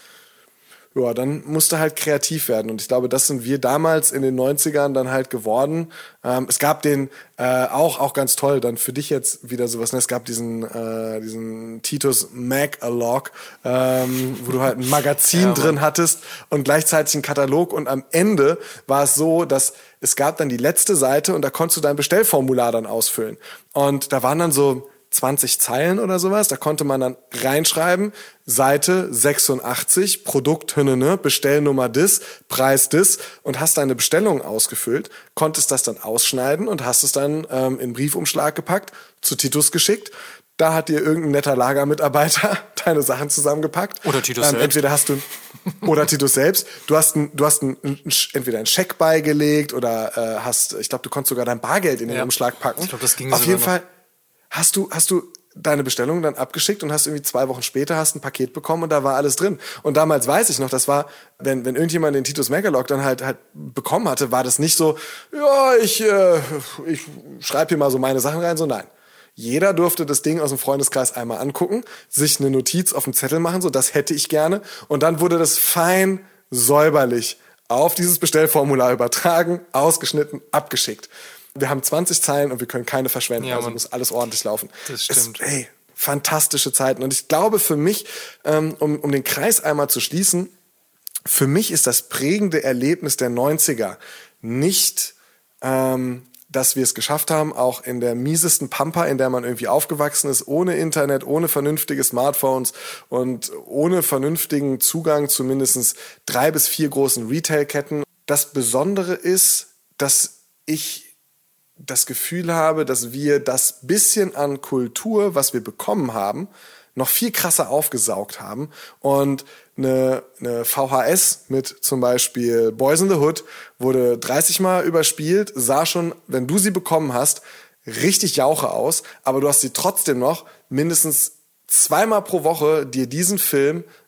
Ja, dann musste halt kreativ werden. Und ich glaube, das sind wir damals in den neunzigern dann halt geworden. Ähm, es gab den äh, auch auch ganz toll, dann für dich jetzt wieder sowas. Ne? Es gab diesen äh, diesen Titus Mag-A-Log, ähm, wo du halt ein Magazin ja, drin hattest und gleichzeitig einen Katalog. Und am Ende war es so, dass es gab dann die letzte Seite und da konntest du dein Bestellformular dann ausfüllen. Und da waren dann so zwanzig Zeilen oder sowas, da konnte man dann reinschreiben, Seite sechsundachtzig, Produkt, hünnene, Bestellnummer dis, Preis dis und hast deine Bestellung ausgefüllt, konntest das dann ausschneiden und hast es dann ähm, in Briefumschlag gepackt, zu Titus geschickt. Da hat dir irgendein netter Lagermitarbeiter deine Sachen zusammengepackt. Oder Titus ähm, selbst. Entweder hast du, oder Titus selbst. Du hast, ein, du hast ein, ein, entweder einen Scheck beigelegt oder äh, hast, ich glaube, du konntest sogar dein Bargeld in den ja. Umschlag packen. Ich glaube, das ging Auf jeden noch. Fall hast du, hast du deine Bestellung dann abgeschickt und hast irgendwie zwei Wochen später hast ein Paket bekommen und da war alles drin. Und damals weiß ich noch, das war, wenn, wenn irgendjemand den Titus Mag-A-Log dann halt, halt bekommen hatte, war das nicht so, ja, ich, äh, ich schreibe hier mal so meine Sachen rein, so nein. Jeder durfte das Ding aus dem Freundeskreis einmal angucken, sich eine Notiz auf den Zettel machen, so das hätte ich gerne. Und dann wurde das fein säuberlich auf dieses Bestellformular übertragen, ausgeschnitten, abgeschickt. Wir haben zwanzig Zeilen und wir können keine verschwenden, ja, also muss alles ordentlich laufen. Das stimmt. Es, ey, fantastische Zeiten. Und ich glaube für mich, ähm, um, um den Kreis einmal zu schließen, für mich ist das prägende Erlebnis der neunziger nicht, ähm, dass wir es geschafft haben, auch in der miesesten Pampa, in der man irgendwie aufgewachsen ist, ohne Internet, ohne vernünftige Smartphones und ohne vernünftigen Zugang zu mindestens drei bis vier großen Retailketten. Das Besondere ist, dass ich das Gefühl habe, dass wir das bisschen an Kultur, was wir bekommen haben, noch viel krasser aufgesaugt haben und eine, eine V H S mit zum Beispiel Boys in the Hood wurde dreißig Mal überspielt, sah schon, wenn du sie bekommen hast, richtig Jauche aus, aber du hast sie trotzdem noch mindestens zweimal pro Woche dir diesen Film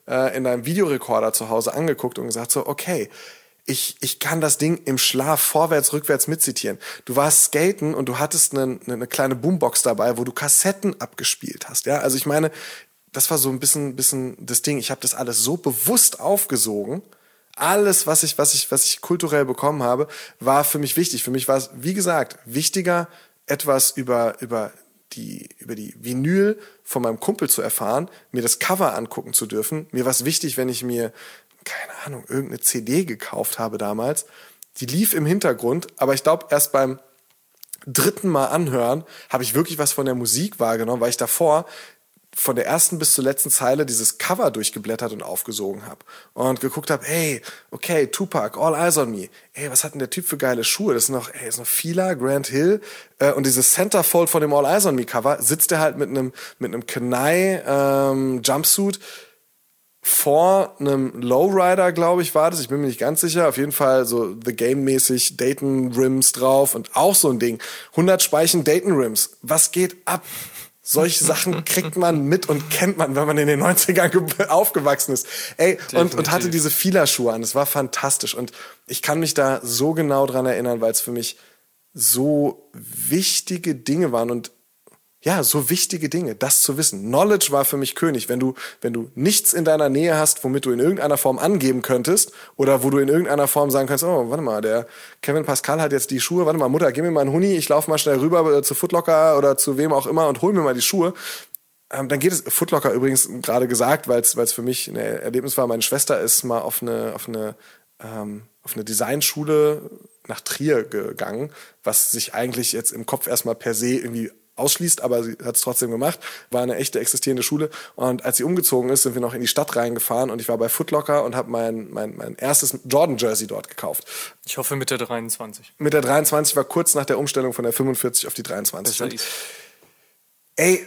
äh, in deinem Videorekorder zu Hause angeguckt und gesagt so, okay, ich, ich kann das Ding im Schlaf vorwärts, rückwärts mitzitieren. Du warst skaten und du hattest eine, eine kleine Boombox dabei, wo du Kassetten abgespielt hast. Ja, also ich meine, das war so ein bisschen, bisschen das Ding. Ich habe das alles so bewusst aufgesogen. Alles, was ich, was ich, was ich kulturell bekommen habe, war für mich wichtig. Für mich war es, wie gesagt, wichtiger, etwas über, über die, über die Vinyl von meinem Kumpel zu erfahren, mir das Cover angucken zu dürfen. Mir war es wichtig, wenn ich mir, keine Ahnung, irgendeine C D gekauft habe damals. Die lief im Hintergrund, aber ich glaube, erst beim dritten Mal anhören habe ich wirklich was von der Musik wahrgenommen, weil ich davor von der ersten bis zur letzten Zeile dieses Cover durchgeblättert und aufgesogen habe und geguckt habe, hey, okay, Tupac, All Eyes on Me, ey, was hat denn der Typ für geile Schuhe? Das ist noch, ey, ist noch Fila, Grant Hill äh, und dieses Centerfold von dem All Eyes on Me Cover sitzt er halt mit einem mit einem Kenai ähm, Jumpsuit vor einem Lowrider, glaube ich, war das. Ich bin mir nicht ganz sicher. Auf jeden Fall so The Game-mäßig Dayton Rims drauf und auch so ein Ding. hundert Speichen Dayton Rims. Was geht ab? Solche Sachen kriegt man mit und kennt man, wenn man in den neunzigern ge- aufgewachsen ist. Ey, und, und hatte diese Fila-Schuhe an. Das war fantastisch. Und ich kann mich da so genau dran erinnern, weil es für mich so wichtige Dinge waren und ja, so wichtige Dinge, das zu wissen. Knowledge war für mich König. Wenn du, wenn du nichts in deiner Nähe hast, womit du in irgendeiner Form angeben könntest oder wo du in irgendeiner Form sagen kannst, oh, warte mal, der Kevin Pascal hat jetzt die Schuhe, warte mal, Mutter, gib mir mal einen Huni, ich laufe mal schnell rüber zu Footlocker oder zu wem auch immer und hol mir mal die Schuhe. Ähm, dann geht es, Footlocker übrigens gerade gesagt, weil es für mich ein Erlebnis war, meine Schwester ist mal auf eine, auf eine, ähm, auf eine Designschule nach Trier gegangen, was sich eigentlich jetzt im Kopf erstmal per se irgendwie ausschließt, aber sie hat es trotzdem gemacht, war eine echte existierende Schule und als sie umgezogen ist, sind wir noch in die Stadt reingefahren und ich war bei Footlocker und habe mein, mein, mein erstes Jordan-Jersey dort gekauft. Ich hoffe mit der dreiundzwanzig. Mit der dreiundzwanzig war kurz nach der Umstellung von der fünfundvierzig auf die dreiundzwanzig. Und, ey,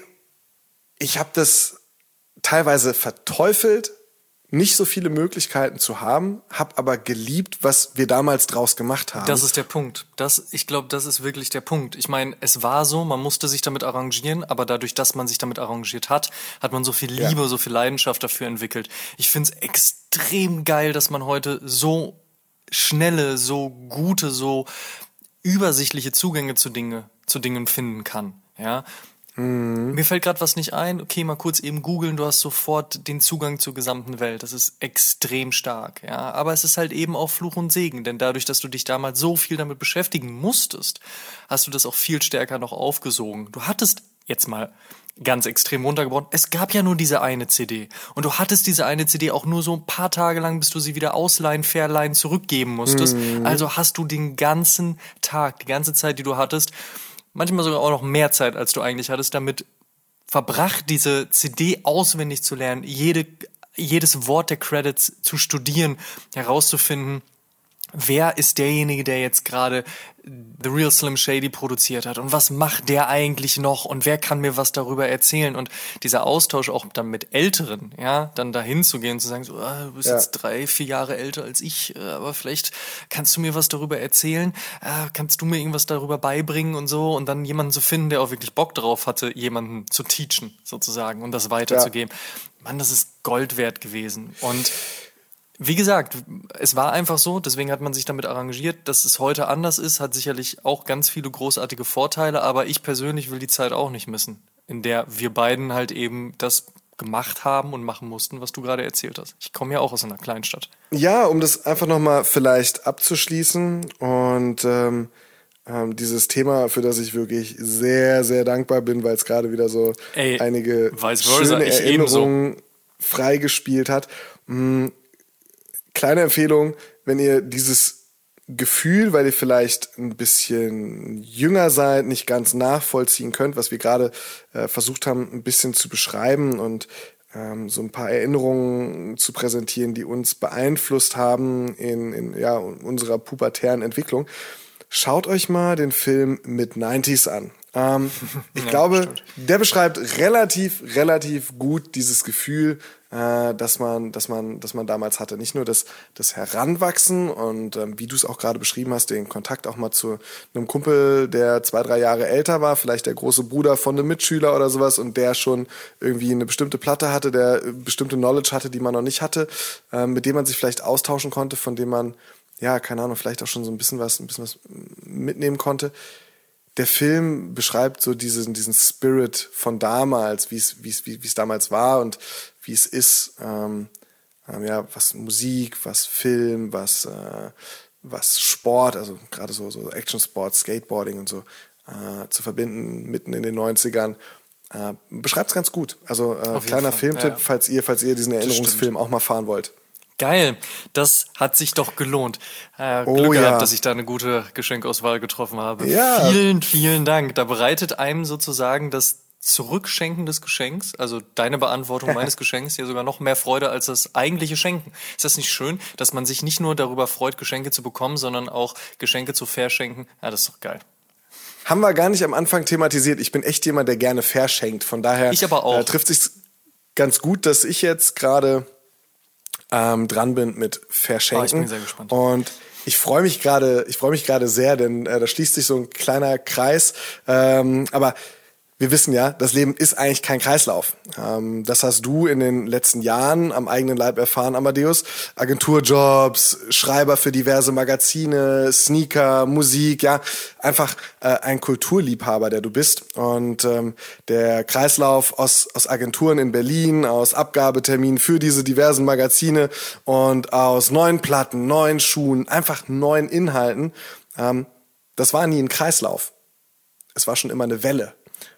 ich habe das teilweise verteufelt, nicht so viele Möglichkeiten zu haben, habe aber geliebt, was wir damals draus gemacht haben. Das ist der Punkt. Das, ich glaube, das ist wirklich der Punkt. Ich meine, es war so, man musste sich damit arrangieren, aber dadurch, dass man sich damit arrangiert hat, hat man so viel Liebe, ja. so viel Leidenschaft dafür entwickelt. Ich finde es extrem geil, dass man heute so schnelle, so gute, so übersichtliche Zugänge zu Dinge, zu Dingen finden kann. Ja. Mhm. Mir fällt gerade was nicht ein. Okay, mal kurz eben googeln. Du hast sofort den Zugang zur gesamten Welt. Das ist extrem stark. Ja, aber es ist halt eben auch Fluch und Segen, denn dadurch, dass du dich damals so viel damit beschäftigen musstest, hast du das auch viel stärker noch aufgesogen. Du hattest jetzt mal ganz extrem runtergebrochen. Es gab ja nur diese eine C D. Und du hattest diese eine C D auch nur so ein paar Tage lang, bis du sie wieder ausleihen, verleihen, zurückgeben musstest. Mhm. Also hast du den ganzen Tag, die ganze Zeit, die du hattest, manchmal sogar auch noch mehr Zeit, als du eigentlich hattest, damit verbracht, diese C D auswendig zu lernen, jede, jedes Wort der Credits zu studieren, herauszufinden, wer ist derjenige, der jetzt gerade The Real Slim Shady produziert hat und was macht der eigentlich noch und wer kann mir was darüber erzählen und dieser Austausch auch dann mit Älteren, ja, dann dahin zu gehen und zu sagen, so, ah, du bist ja. jetzt drei, vier Jahre älter als ich, aber vielleicht kannst du mir was darüber erzählen, ah, kannst du mir irgendwas darüber beibringen und so und dann jemanden zu finden, der auch wirklich Bock drauf hatte, jemanden zu teachen sozusagen und das weiterzugeben. Ja. Mann, das ist Gold wert gewesen und wie gesagt, es war einfach so, deswegen hat man sich damit arrangiert, dass es heute anders ist, hat sicherlich auch ganz viele großartige Vorteile, aber ich persönlich will die Zeit auch nicht missen, in der wir beiden halt eben das gemacht haben und machen mussten, was du gerade erzählt hast. Ich komme ja auch aus einer Kleinstadt. Ja, um das einfach nochmal vielleicht abzuschließen und ähm, ähm, dieses Thema, für das ich wirklich sehr, sehr dankbar bin, weil es gerade wieder so Ey, einige schöne Erinnerungen freigespielt hat. Mh, Kleine Empfehlung, wenn ihr dieses Gefühl, weil ihr vielleicht ein bisschen jünger seid, nicht ganz nachvollziehen könnt, was wir gerade äh, versucht haben, ein bisschen zu beschreiben und ähm, so ein paar Erinnerungen zu präsentieren, die uns beeinflusst haben in, in ja, unserer pubertären Entwicklung. schaut euch mal den Film Mid-neunziger an. Ähm, ich ja, glaube, stimmt. der beschreibt relativ, relativ gut dieses Gefühl, äh, dass man, dass man, dass man damals hatte. Nicht nur das, das Heranwachsen und ähm, wie du es auch gerade beschrieben hast, den Kontakt auch mal zu einem Kumpel, der zwei, drei Jahre älter war, vielleicht der große Bruder von einem Mitschüler oder sowas und der schon irgendwie eine bestimmte Platte hatte, der bestimmte Knowledge hatte, die man noch nicht hatte, äh, mit dem man sich vielleicht austauschen konnte, von dem man, ja, keine Ahnung, vielleicht auch schon so ein bisschen was, ein bisschen was mitnehmen konnte. Der Film beschreibt so diesen, diesen Spirit von damals, wie es, wie es, wie es damals war und wie es ist, ähm, ähm, ja, was Musik, was Film, was, äh, was Sport, also gerade so, so Action-Sport, Skateboarding und so äh, zu verbinden, mitten in den neunzigern, äh, beschreibt es ganz gut. Also äh, kleiner Fall. Filmtipp, Ja. falls ihr, falls ihr diesen Erinnerungsfilm auch mal fahren wollt. Geil, das hat sich doch gelohnt. Äh, Oh, Glück ja. gehabt, dass ich da eine gute Geschenkauswahl getroffen habe. Ja. Vielen, vielen Dank. Da bereitet einem sozusagen das Zurückschenken des Geschenks, also deine Beantwortung meines Geschenks, hier sogar noch mehr Freude als das eigentliche Schenken. Ist das nicht schön, dass man sich nicht nur darüber freut, Geschenke zu bekommen, sondern auch Geschenke zu verschenken? Ja, das ist doch geil. Haben wir gar nicht am Anfang thematisiert. Ich bin echt jemand, der gerne verschenkt. Von daher Ich aber auch. Äh, trifft sich ganz gut, dass ich jetzt gerade ähm, dran bin mit Verschenken. Ah, ich bin sehr gespannt. Und ich freue mich gerade, ich freue mich gerade sehr, denn äh, da schließt sich so ein kleiner Kreis. Ähm, aber wir wissen ja, das Leben ist eigentlich kein Kreislauf. Ähm, das hast du in den letzten Jahren am eigenen Leib erfahren, Amadeus. Agenturjobs, Schreiber für diverse Magazine, Sneaker, Musik, ja, einfach äh, ein Kulturliebhaber, der du bist. Und ähm, der Kreislauf aus, aus Agenturen in Berlin, aus Abgabeterminen für diese diversen Magazine und aus neuen Platten, neuen Schuhen, einfach neuen Inhalten, ähm, das war nie ein Kreislauf. Es war schon immer eine Welle.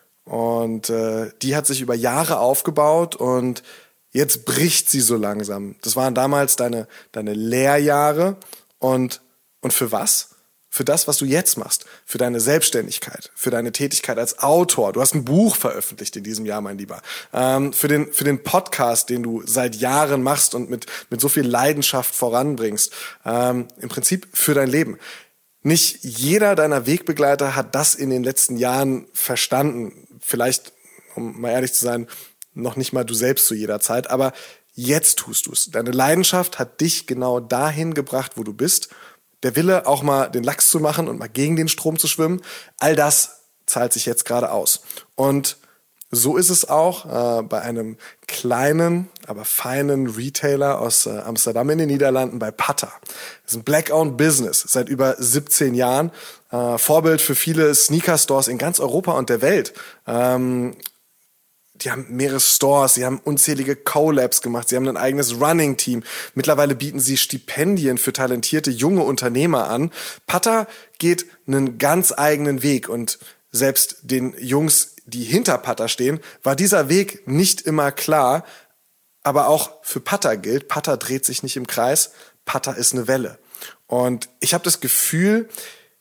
Und äh, die hat sich über Jahre aufgebaut und jetzt bricht sie so langsam. Das waren damals deine, deine Lehrjahre und, und für was? Für das, was du jetzt machst. Für deine Selbstständigkeit, für deine Tätigkeit als Autor. Du hast ein Buch veröffentlicht in diesem Jahr, mein Lieber. Ähm, für den, für den Podcast, den du seit Jahren machst und mit, mit so viel Leidenschaft voranbringst. Ähm, im Prinzip für dein Leben. Nicht jeder deiner Wegbegleiter hat das in den letzten Jahren verstanden. Vielleicht, um mal ehrlich zu sein, noch nicht mal du selbst zu jeder Zeit. Aber jetzt tust du es. Deine Leidenschaft hat dich genau dahin gebracht, wo du bist. Der Wille, auch mal den Lachs zu machen und mal gegen den Strom zu schwimmen. All das zahlt sich jetzt gerade aus. Und so ist es auch äh, bei einem kleinen, aber feinen Retailer aus äh, Amsterdam in den Niederlanden, bei Patta. Das ist ein Black-owned Business seit über siebzehn Jahren. Äh, Vorbild für viele Sneaker-Stores in ganz Europa und der Welt. Ähm, die haben mehrere Stores, sie haben unzählige Collabs gemacht, sie haben ein eigenes Running-Team. Mittlerweile bieten sie Stipendien für talentierte junge Unternehmer an. Patta geht einen ganz eigenen Weg und selbst den Jungs, die hinter Patta stehen, war dieser Weg nicht immer klar. Aber auch für Patta gilt, Patta dreht sich nicht im Kreis, Patta ist eine Welle. Und ich habe das Gefühl,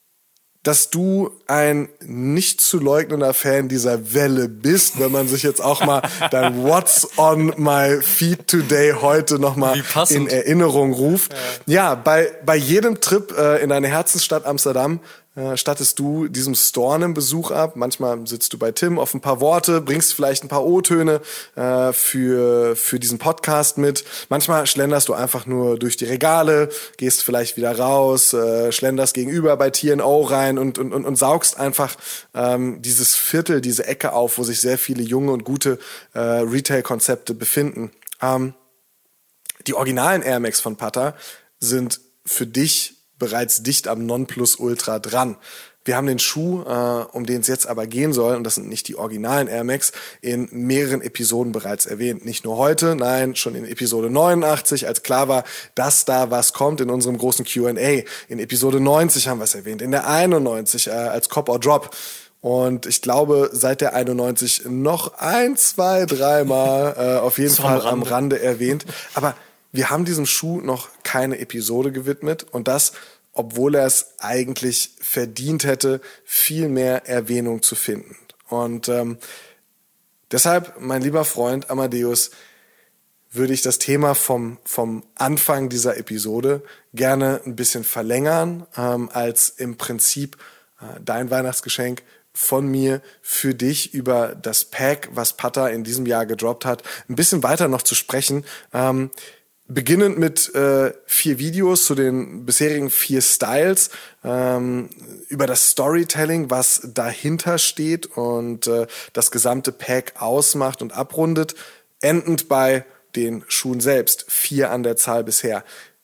dass du ein nicht zu leugnender Fan dieser Welle bist, wenn man sich jetzt auch mal dein What's on my feed today heute nochmal in Erinnerung ruft. Ja, ja bei, bei jedem Trip äh, in deine Herzensstadt Amsterdam äh, stattest du diesem Store einen Besuch ab. Manchmal sitzt du bei Tim auf ein paar Worte, bringst vielleicht ein paar O-Töne äh, für, für diesen Podcast mit. Manchmal schlenderst du einfach nur durch die Regale, gehst vielleicht wieder raus, äh, schlenderst gegenüber bei T and O rein und, und, und, und saugst einfach ähm, dieses Viertel, diese Ecke auf, wo sich sehr viele junge und gute äh, Retail-Konzepte befinden. Ähm, die originalen Air Max von Patta sind für dich bereits dicht am Nonplusultra dran. Wir haben den Schuh, äh, um den es jetzt aber gehen soll, und das sind nicht die originalen Air Max, in mehreren Episoden bereits erwähnt. Nicht nur heute, nein, schon in Episode neunundachtzig, als klar war, dass da was kommt in unserem großen Q and A. In Episode neunzig haben wir es erwähnt, in der einundneunzig äh, als Cop or Drop. Und ich glaube, seit der einundneunzig noch ein, zwei, dreimal äh, auf jeden so Fall am Rande. am Rande erwähnt. Aber wir haben diesem Schuh noch keine Episode gewidmet und das, obwohl er es eigentlich verdient hätte, viel mehr Erwähnung zu finden. Und ähm, deshalb, mein lieber Freund Amadeus, würde ich das Thema vom, vom Anfang dieser Episode gerne ein bisschen verlängern, ähm, als im Prinzip äh, dein Weihnachtsgeschenk von mir für dich über das Pack, was Pata in diesem Jahr gedroppt hat, ein bisschen weiter noch zu sprechen. Ähm, beginnend mit äh, vier Videos zu den bisherigen vier Styles, ähm, über das Storytelling, was dahinter steht und äh, das gesamte Pack ausmacht und abrundet, endend bei den Schuhen selbst, vier an der Zahl bisher.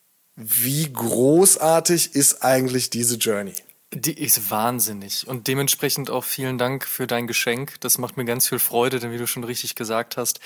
Wie großartig ist eigentlich diese Journey? Die ist wahnsinnig und dementsprechend auch vielen Dank für dein Geschenk. Das macht mir ganz viel Freude, denn wie du schon richtig gesagt hast,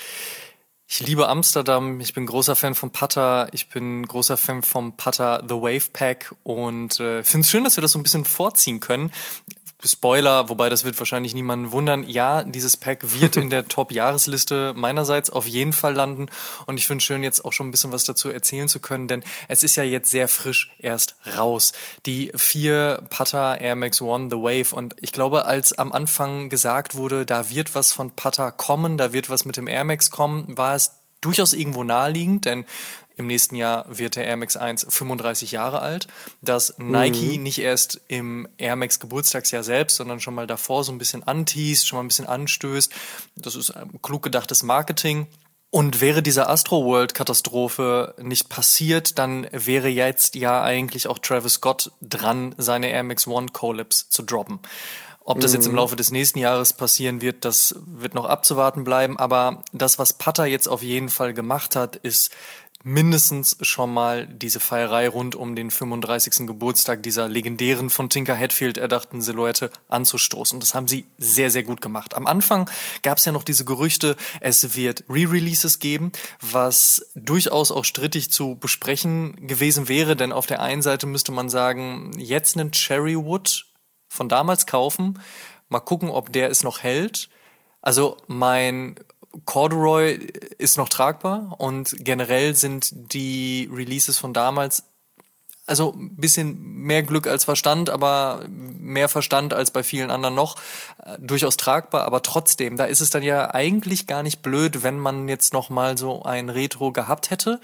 ich liebe Amsterdam, ich bin großer Fan von Pata, ich bin großer Fan vom Pata The Wave Pack und äh, finde es schön, dass wir das so ein bisschen vorziehen können. Spoiler, wobei das wird wahrscheinlich niemanden wundern. Ja, dieses Pack wird in der Top-Jahresliste meinerseits auf jeden Fall landen. Und ich finde schön, jetzt auch schon ein bisschen was dazu erzählen zu können, denn es ist ja jetzt sehr frisch erst raus. Die vier Pata Air Max One The Wave. Und ich glaube, als am Anfang gesagt wurde, da wird was von Pata kommen, da wird was mit dem Air Max kommen, war es durchaus irgendwo naheliegend, denn im nächsten Jahr wird der Air Max eins fünfunddreißig Jahre alt, dass Nike mhm. nicht erst im Air Max Geburtstagsjahr selbst, sondern schon mal davor so ein bisschen anteast, schon mal ein bisschen anstößt. Das ist klug gedachtes Marketing. Und wäre diese Astroworld-Katastrophe nicht passiert, dann wäre jetzt ja eigentlich auch Travis Scott dran, seine Air Max One Collabs zu droppen. Ob das jetzt im Laufe des nächsten Jahres passieren wird, das wird noch abzuwarten bleiben. Aber das, was Pata jetzt auf jeden Fall gemacht hat, ist mindestens schon mal diese Feierei rund um den fünfunddreißigsten Geburtstag dieser legendären von Tinker Hatfield erdachten Silhouette anzustoßen. Und das haben sie sehr, sehr gut gemacht. Am Anfang gab es ja noch diese Gerüchte, es wird Re-Releases geben, was durchaus auch strittig zu besprechen gewesen wäre, denn auf der einen Seite müsste man sagen, jetzt einen Cherrywood von damals kaufen, mal gucken, ob der es noch hält. Also mein Corduroy ist noch tragbar und generell sind die Releases von damals, also ein bisschen mehr Glück als Verstand, aber mehr Verstand als bei vielen anderen noch, äh, durchaus tragbar, aber trotzdem, da ist es dann ja eigentlich gar nicht blöd, wenn man jetzt noch mal so ein Retro gehabt hätte.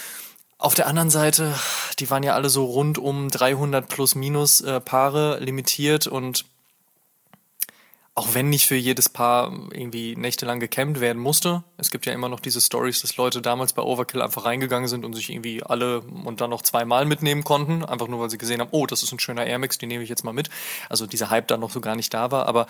Auf der anderen Seite, die waren ja alle so rund um dreihundert plus minus äh, Paare limitiert und auch wenn nicht für jedes Paar irgendwie nächtelang gecampt werden musste. Es gibt ja immer noch diese Stories, dass Leute damals bei Overkill einfach reingegangen sind und sich irgendwie alle und dann noch zweimal mitnehmen konnten. Einfach nur, weil sie gesehen haben, oh, das ist ein schöner Air Max, den nehme ich jetzt mal mit. Also dieser Hype dann noch so gar nicht da war. Aber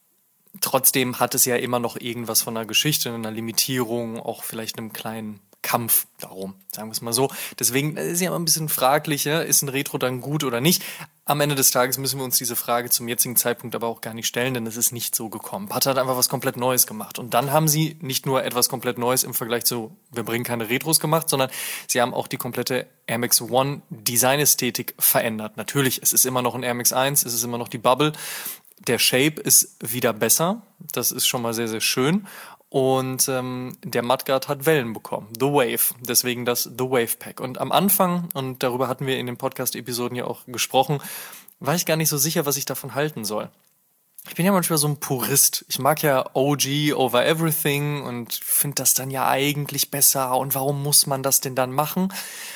trotzdem hat es ja immer noch irgendwas von einer Geschichte, einer Limitierung, auch vielleicht einem kleinen Kampf darum, sagen wir es mal so. Deswegen ist ja immer ein bisschen fraglich, ja, ist ein Retro dann gut oder nicht? Am Ende des Tages müssen wir uns diese Frage zum jetzigen Zeitpunkt aber auch gar nicht stellen, denn es ist nicht so gekommen. Pata hat einfach was komplett Neues gemacht. Und dann haben sie nicht nur etwas komplett Neues im Vergleich zu, wir bringen keine Retros gemacht, sondern sie haben auch die komplette Air Max One Designästhetik verändert. Natürlich, es ist immer noch ein Air Max eins, es ist immer noch die Bubble. Der Shape ist wieder besser. Das ist schon mal sehr, sehr schön. Und ähm, der Mudguard hat Wellen bekommen. The Wave. Deswegen das The Wave Pack. Und am Anfang, und darüber hatten wir in den Podcast-Episoden ja auch gesprochen, war ich gar nicht so sicher, was ich davon halten soll. Ich bin ja manchmal so ein Purist. Ich mag ja O G over everything und finde das dann ja eigentlich besser. Und warum muss man das denn dann machen?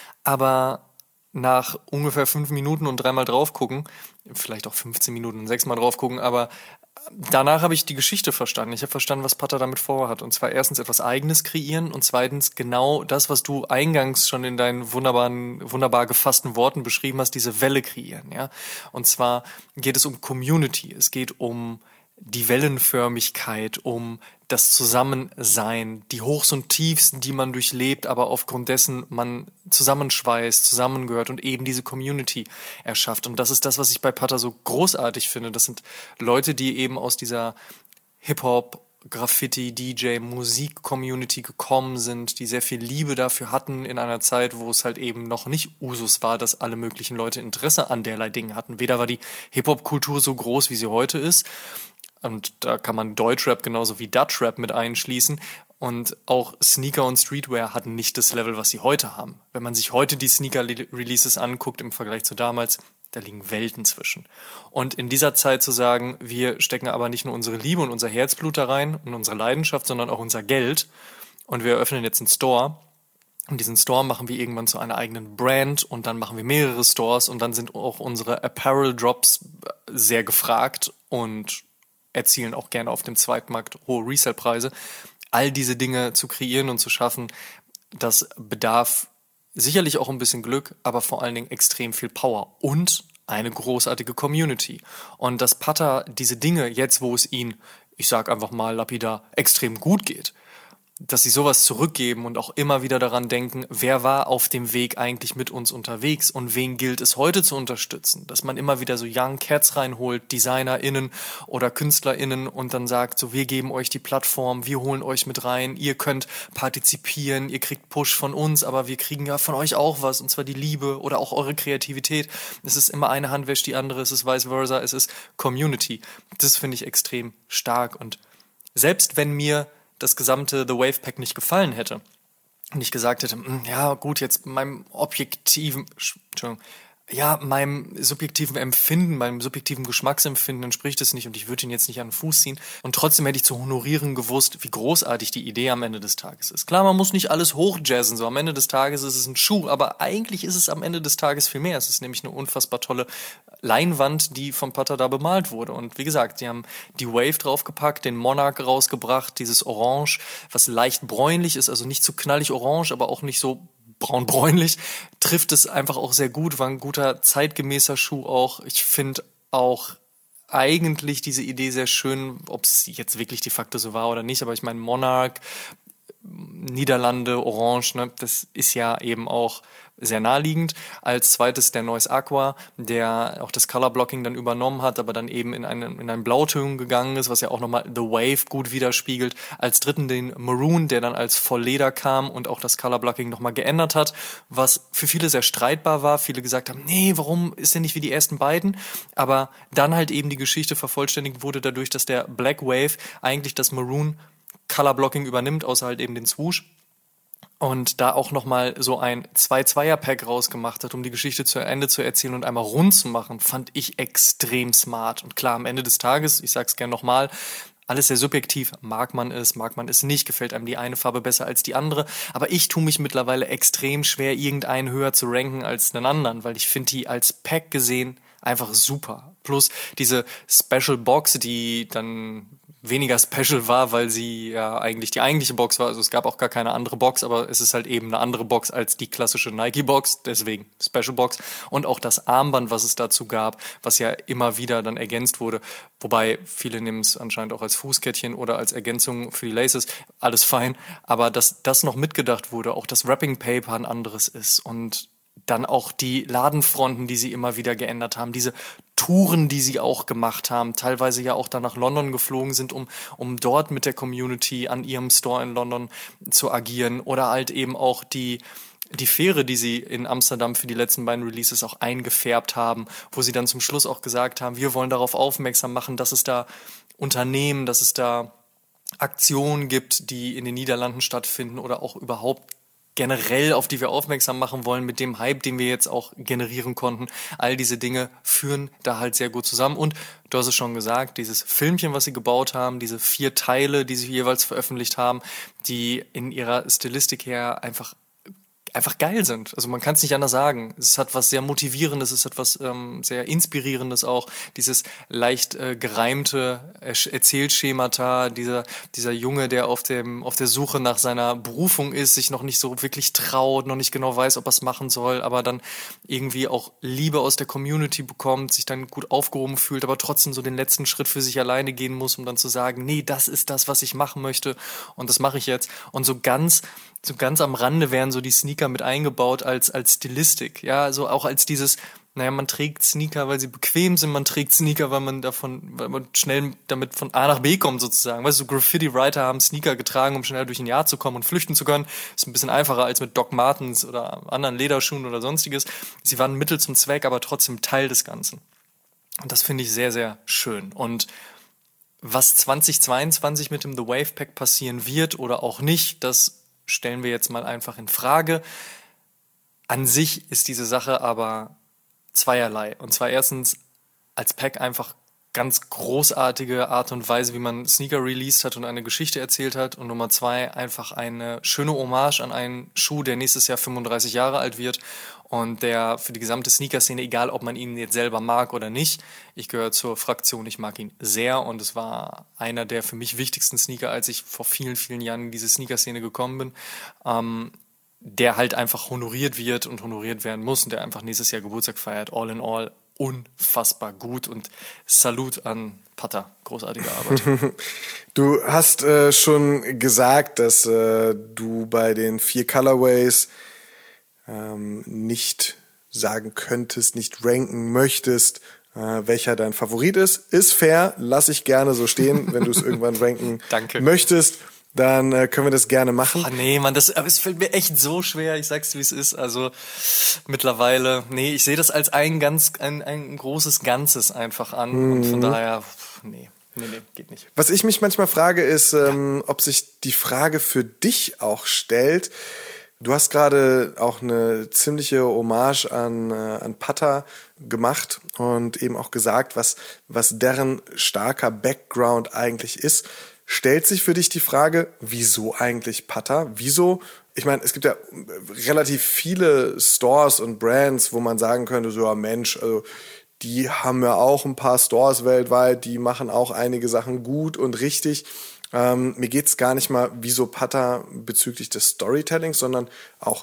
Aber nach ungefähr fünf Minuten und dreimal drauf gucken, vielleicht auch fünfzehn Minuten und sechsmal drauf gucken, aber danach habe ich die Geschichte verstanden. Ich habe verstanden, was Pata damit vorhat. Und zwar erstens etwas Eigenes kreieren und zweitens genau das, was du eingangs schon in deinen wunderbaren, wunderbar gefassten Worten beschrieben hast, diese Welle kreieren. Ja? Und zwar geht es um Community. Es geht um die Wellenförmigkeit, um das Zusammensein, die Hochs und Tiefs, die man durchlebt, aber aufgrund dessen man zusammenschweißt, zusammengehört und eben diese Community erschafft. Und das ist das, was ich bei Pata so großartig finde. Das sind Leute, die eben aus dieser Hip-Hop, Graffiti, D J, Musik-Community gekommen sind, die sehr viel Liebe dafür hatten in einer Zeit, wo es halt eben noch nicht Usus war, dass alle möglichen Leute Interesse an derlei Dingen hatten. Weder war die Hip-Hop-Kultur so groß, wie sie heute ist, und da kann man Deutschrap genauso wie Dutchrap mit einschließen. Und auch Sneaker und Streetwear hatten nicht das Level, was sie heute haben. Wenn man sich heute die Sneaker-Releases anguckt im Vergleich zu damals, da liegen Welten zwischen. Und in dieser Zeit zu sagen, wir stecken aber nicht nur unsere Liebe und unser Herzblut da rein und unsere Leidenschaft, sondern auch unser Geld und wir eröffnen jetzt einen Store, Und diesen Store machen wir irgendwann zu einer eigenen Brand und dann machen wir mehrere Stores und dann sind auch unsere Apparel-Drops sehr gefragt und erzielen auch gerne auf dem Zweitmarkt hohe Resale-Preise. All diese Dinge zu kreieren und zu schaffen, das bedarf sicherlich auch ein bisschen Glück, aber vor allen Dingen extrem viel Power und eine großartige Community. Und dass Pata diese Dinge jetzt, wo es ihnen, ich sag einfach mal lapidar, extrem gut geht, dass sie sowas zurückgeben und auch immer wieder daran denken, wer war auf dem Weg eigentlich mit uns unterwegs und wen gilt es heute zu unterstützen. Dass man immer wieder so Young Cats reinholt, DesignerInnen oder KünstlerInnen und dann sagt, so wir geben euch die Plattform, wir holen euch mit rein, ihr könnt partizipieren, ihr kriegt Push von uns, aber wir kriegen ja von euch auch was und zwar die Liebe oder auch eure Kreativität. Es ist immer eine Hand wäscht die andere, es ist vice versa, es ist Community. Das finde ich extrem stark und selbst wenn mir das gesamte The Wave Pack nicht gefallen hätte und ich gesagt hätte, ja gut, jetzt meinem objektiven, Entschuldigung, ja, meinem subjektiven Empfinden, meinem subjektiven Geschmacksempfinden entspricht es nicht und ich würde ihn jetzt nicht an den Fuß ziehen und trotzdem hätte ich zu honorieren gewusst, wie großartig die Idee am Ende des Tages ist. Klar, man muss nicht alles hochjazzen, so am Ende des Tages ist es ein Schuh, aber eigentlich ist es am Ende des Tages viel mehr. Es ist nämlich eine unfassbar tolle Leinwand, die vom Pata da bemalt wurde und wie gesagt, die haben die Wave draufgepackt, den Monarch rausgebracht, dieses Orange, was leicht bräunlich ist, also nicht zu knallig orange, aber auch nicht so braun-bräunlich, trifft es einfach auch sehr gut, war ein guter zeitgemäßer Schuh auch. Ich finde auch eigentlich diese Idee sehr schön, ob es jetzt wirklich de facto so war oder nicht, aber ich meine Monarch, Niederlande, Orange, ne, das ist ja eben auch sehr naheliegend. Als zweites der Noise Aqua, der auch das Color Blocking dann übernommen hat, aber dann eben in einen, in einen Blauton gegangen ist, was ja auch nochmal The Wave gut widerspiegelt. Als dritten den Maroon, der dann als Vollleder kam und auch das Color Blocking nochmal geändert hat, was für viele sehr streitbar war. Viele gesagt haben, nee, warum ist der nicht wie die ersten beiden? Aber dann halt eben die Geschichte vervollständigt wurde dadurch, dass der Black Wave eigentlich das Maroon Color Blocking übernimmt, außer halt eben den Swoosh. Und da auch nochmal so ein zwei-Zweier-Pack rausgemacht hat, um die Geschichte zu Ende zu erzählen und einmal rund zu machen, fand ich extrem smart. Und klar, am Ende des Tages, ich sag's gerne nochmal, alles sehr subjektiv, mag man es, mag man es nicht, gefällt einem die eine Farbe besser als die andere. Aber ich tue mich mittlerweile extrem schwer, irgendeinen höher zu ranken als einen anderen, weil ich finde die als Pack gesehen einfach super. Plus diese Special Box, die dann weniger special war, weil sie ja eigentlich die eigentliche Box war. Also es gab auch gar keine andere Box, aber es ist halt eben eine andere Box als die klassische Nike-Box, deswegen Special Box. Und auch das Armband, was es dazu gab, was ja immer wieder dann ergänzt wurde, wobei viele nehmen es anscheinend auch als Fußkettchen oder als Ergänzung für die Laces, alles fein. Aber dass das noch mitgedacht wurde, auch das Wrapping Paper ein anderes ist und dann auch die Ladenfronten, die sie immer wieder geändert haben, diese Touren, die sie auch gemacht haben, teilweise ja auch dann nach London geflogen sind, um, um dort mit der Community an ihrem Store in London zu agieren oder halt eben auch die, die Fähre, die sie in Amsterdam für die letzten beiden Releases auch eingefärbt haben, wo sie dann zum Schluss auch gesagt haben, wir wollen darauf aufmerksam machen, dass es da Unternehmen, dass es da Aktionen gibt, die in den Niederlanden stattfinden oder auch überhaupt generell, auf die wir aufmerksam machen wollen, mit dem Hype, den wir jetzt auch generieren konnten. All diese Dinge führen da halt sehr gut zusammen. Und du hast es schon gesagt, dieses Filmchen, was sie gebaut haben, diese vier Teile, die sie jeweils veröffentlicht haben, die in ihrer Stilistik her einfach einfach geil sind. Also man kann es nicht anders sagen. Es hat was sehr Motivierendes, es hat was ähm, sehr Inspirierendes auch. Dieses leicht äh, gereimte Erzählschemata, dieser dieser Junge, der auf dem auf der Suche nach seiner Berufung ist, sich noch nicht so wirklich traut, noch nicht genau weiß, ob er es machen soll, aber dann irgendwie auch Liebe aus der Community bekommt, sich dann gut aufgehoben fühlt, aber trotzdem so den letzten Schritt für sich alleine gehen muss, um dann zu sagen, nee, das ist das, was ich machen möchte und das mache ich jetzt. Und so ganz so ganz am Rande werden so die Sneaker mit eingebaut als als Stilistik, ja, so auch als dieses, naja, man trägt Sneaker, weil sie bequem sind, man trägt Sneaker, weil man davon, weil man schnell damit von A nach B kommt sozusagen, weißt du, so Graffiti-Writer haben Sneaker getragen, um schnell durch ein Jahr zu kommen und flüchten zu können, ist ein bisschen einfacher als mit Doc Martens oder anderen Lederschuhen oder sonstiges, sie waren Mittel zum Zweck, aber trotzdem Teil des Ganzen und das finde ich sehr, sehr schön und was zweitausendzweiundzwanzig mit dem The Wave Pack passieren wird oder auch nicht, das stellen wir jetzt mal einfach in Frage. An sich ist diese Sache aber zweierlei. Und zwar erstens als Pack einfach ganz großartige Art und Weise, wie man Sneaker released hat und eine Geschichte erzählt hat. Und Nummer zwei, einfach eine schöne Hommage an einen Schuh, der nächstes Jahr fünfunddreißig Jahre alt wird und der für die gesamte Sneaker-Szene, egal ob man ihn jetzt selber mag oder nicht, ich gehöre zur Fraktion, ich mag ihn sehr und es war einer der für mich wichtigsten Sneaker, als ich vor vielen, vielen Jahren in diese Sneaker-Szene gekommen bin, ähm, der halt einfach honoriert wird und honoriert werden muss und der einfach nächstes Jahr Geburtstag feiert. All in all unfassbar gut und Salut an Pata, großartige Arbeit. Du hast äh, schon gesagt, dass äh, du bei den vier Colorways ähm, nicht sagen könntest, nicht ranken möchtest, äh, welcher dein Favorit ist. Ist fair, lass ich gerne so stehen, wenn du es irgendwann ranken Danke. möchtest. Dann äh, können wir das gerne machen. Oh nee, Mann, das, aber es fällt mir echt so schwer, ich sag's wie es ist, also mittlerweile, nee, ich sehe das als ein ganz, ein, ein großes Ganzes einfach an mhm. und von daher, nee, nee, nee, geht nicht. Was ich mich manchmal frage, ist, ähm, ob sich die Frage für dich auch stellt. Du hast gerade auch eine ziemliche Hommage an, äh, an Pata gemacht und eben auch gesagt, was, was deren starker Background eigentlich ist. Stellt sich für dich die Frage, wieso eigentlich Pata? Wieso? Ich meine, es gibt ja relativ viele Stores und Brands, wo man sagen könnte, so ja Mensch, also die haben ja auch ein paar Stores weltweit, die machen auch einige Sachen gut und richtig. Ähm, mir geht's gar nicht mal, wieso Pata bezüglich des Storytellings, sondern auch,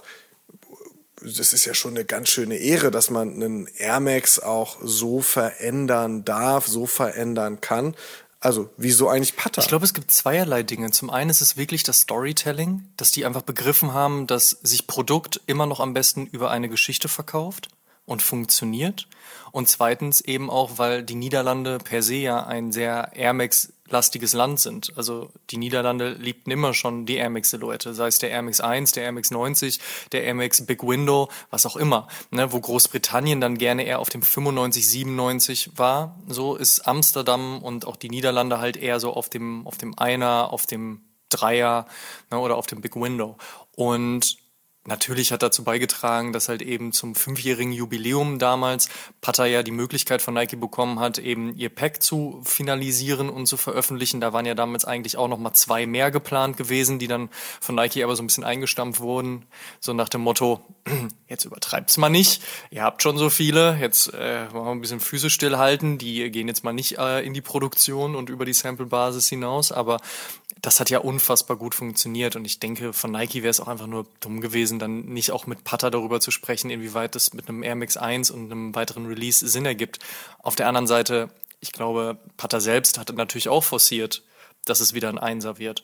das ist ja schon eine ganz schöne Ehre, dass man einen Air Max auch so verändern darf, so verändern kann. Also, wieso eigentlich Pata? Ich glaube, es gibt zweierlei Dinge. Zum einen ist es wirklich das Storytelling, dass die einfach begriffen haben, dass sich Produkt immer noch am besten über eine Geschichte verkauft und funktioniert. Und zweitens eben auch, weil die Niederlande per se ja ein sehr Air Max-lastiges Land sind. Also die Niederlande liebten immer schon die Air Max-Silhouette, sei es der Air Max eins, der Air Max neunzig, der Air Max Big Window, was auch immer. Ne, wo Großbritannien dann gerne eher auf dem fünfundneunzig, siebenundneunzig war, so ist Amsterdam und auch die Niederlande halt eher so auf dem, auf dem Einer, auf dem Dreier, ne, oder auf dem Big Window. Und natürlich hat dazu beigetragen, dass halt eben zum fünfjährigen Jubiläum damals Pata ja die Möglichkeit von Nike bekommen hat, eben ihr Pack zu finalisieren und zu veröffentlichen. Da waren ja damals eigentlich auch noch mal zwei mehr geplant gewesen, die dann von Nike aber so ein bisschen eingestampft wurden. So nach dem Motto, jetzt übertreibt's mal nicht, ihr habt schon so viele, jetzt äh, wollen wir ein bisschen Füße stillhalten, die gehen jetzt mal nicht äh, in die Produktion und über die Sample-Basis hinaus, aber das hat ja unfassbar gut funktioniert und ich denke, von Nike wäre es auch einfach nur dumm gewesen, dann nicht auch mit Pata darüber zu sprechen, inwieweit das mit einem Air Max eins und einem weiteren Release Sinn ergibt. Auf der anderen Seite, ich glaube, Pata selbst hatte natürlich auch forciert, dass es wieder ein Einser wird.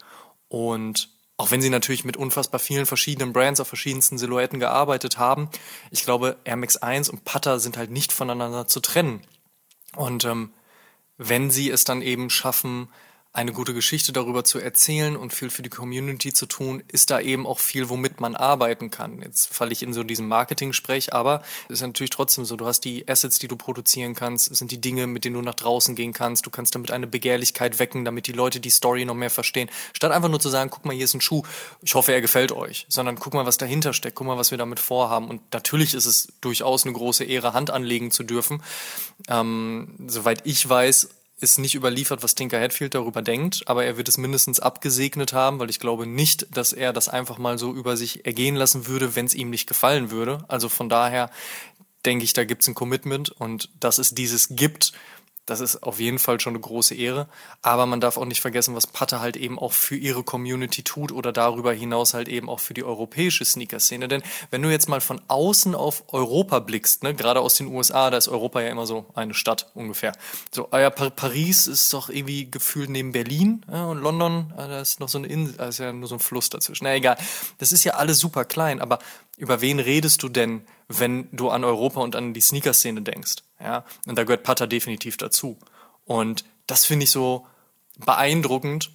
Und auch wenn sie natürlich mit unfassbar vielen verschiedenen Brands auf verschiedensten Silhouetten gearbeitet haben, ich glaube, Air Max eins und Pata sind halt nicht voneinander zu trennen. Und ähm, wenn sie es dann eben schaffen, eine gute Geschichte darüber zu erzählen und viel für die Community zu tun, ist da eben auch viel, womit man arbeiten kann. Jetzt falle ich in so diesen Marketing-Sprech, aber es ist natürlich trotzdem so, du hast die Assets, die du produzieren kannst, es sind die Dinge, mit denen du nach draußen gehen kannst, du kannst damit eine Begehrlichkeit wecken, damit die Leute die Story noch mehr verstehen. Statt einfach nur zu sagen, guck mal, hier ist ein Schuh, ich hoffe, er gefällt euch, sondern guck mal, was dahinter steckt, guck mal, was wir damit vorhaben. Und natürlich ist es durchaus eine große Ehre, Hand anlegen zu dürfen. Ähm, soweit ich weiß, ist nicht überliefert, was Tinker Hatfield darüber denkt, aber er wird es mindestens abgesegnet haben, weil ich glaube nicht, dass er das einfach mal so über sich ergehen lassen würde, wenn es ihm nicht gefallen würde. Also von daher denke ich, da gibt es ein Commitment und dass es dieses gibt, das ist auf jeden Fall schon eine große Ehre. Aber man darf auch nicht vergessen, was Pata halt eben auch für ihre Community tut oder darüber hinaus halt eben auch für die europäische Sneaker-Szene. Denn wenn du jetzt mal von außen auf Europa blickst, ne, gerade aus den U S A, da ist Europa ja immer so eine Stadt ungefähr. So, ah ja, Paris ist doch irgendwie gefühlt neben Berlin, ja, und London, ah, da ist noch so eine Insel, da ist ja nur so ein Fluss dazwischen. Na egal, das ist ja alles super klein, aber über wen redest du denn, wenn du an Europa und an die Sneaker-Szene denkst? Ja, und da gehört Pata definitiv dazu. Und das finde ich so beeindruckend,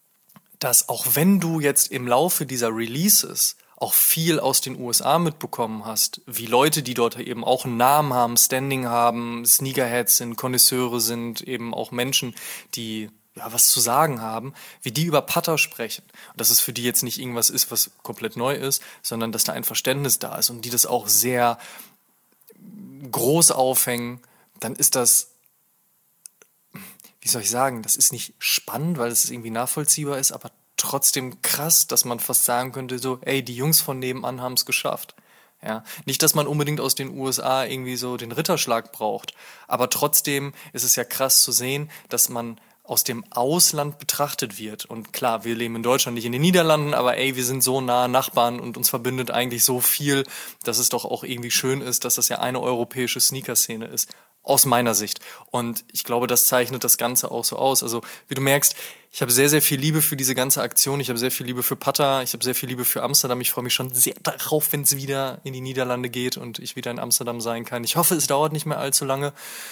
dass auch wenn du jetzt im Laufe dieser Releases auch viel aus den U S A mitbekommen hast, wie Leute, die dort eben auch einen Namen haben, Standing haben, Sneakerheads sind, Connoisseure sind, eben auch Menschen, die ja was zu sagen haben, wie die über Pata sprechen. Und dass es für die jetzt nicht irgendwas ist, was komplett neu ist, sondern dass da ein Verständnis da ist und die das auch sehr groß aufhängen, dann ist das, wie soll ich sagen, das ist nicht spannend, weil es irgendwie nachvollziehbar ist, aber trotzdem krass, dass man fast sagen könnte, so, ey, die Jungs von nebenan haben es geschafft. Ja, nicht, dass man unbedingt aus den U S A irgendwie so den Ritterschlag braucht, aber trotzdem ist es ja krass zu sehen, dass man aus dem Ausland betrachtet wird. Und klar, wir leben in Deutschland, nicht in den Niederlanden, aber ey, wir sind so nah Nachbarn und uns verbindet eigentlich so viel, dass es doch auch irgendwie schön ist, dass das ja eine europäische Sneaker-Szene ist. Aus meiner Sicht. Und ich glaube, das zeichnet das Ganze auch so aus. Also, wie du merkst, ich habe sehr, sehr viel Liebe für diese ganze Aktion. Ich habe sehr viel Liebe für Pata. Ich habe sehr viel Liebe für Amsterdam. Ich freue mich schon sehr darauf, wenn es wieder in die Niederlande geht und ich wieder in Amsterdam sein kann. Ich hoffe, es dauert nicht mehr allzu lange.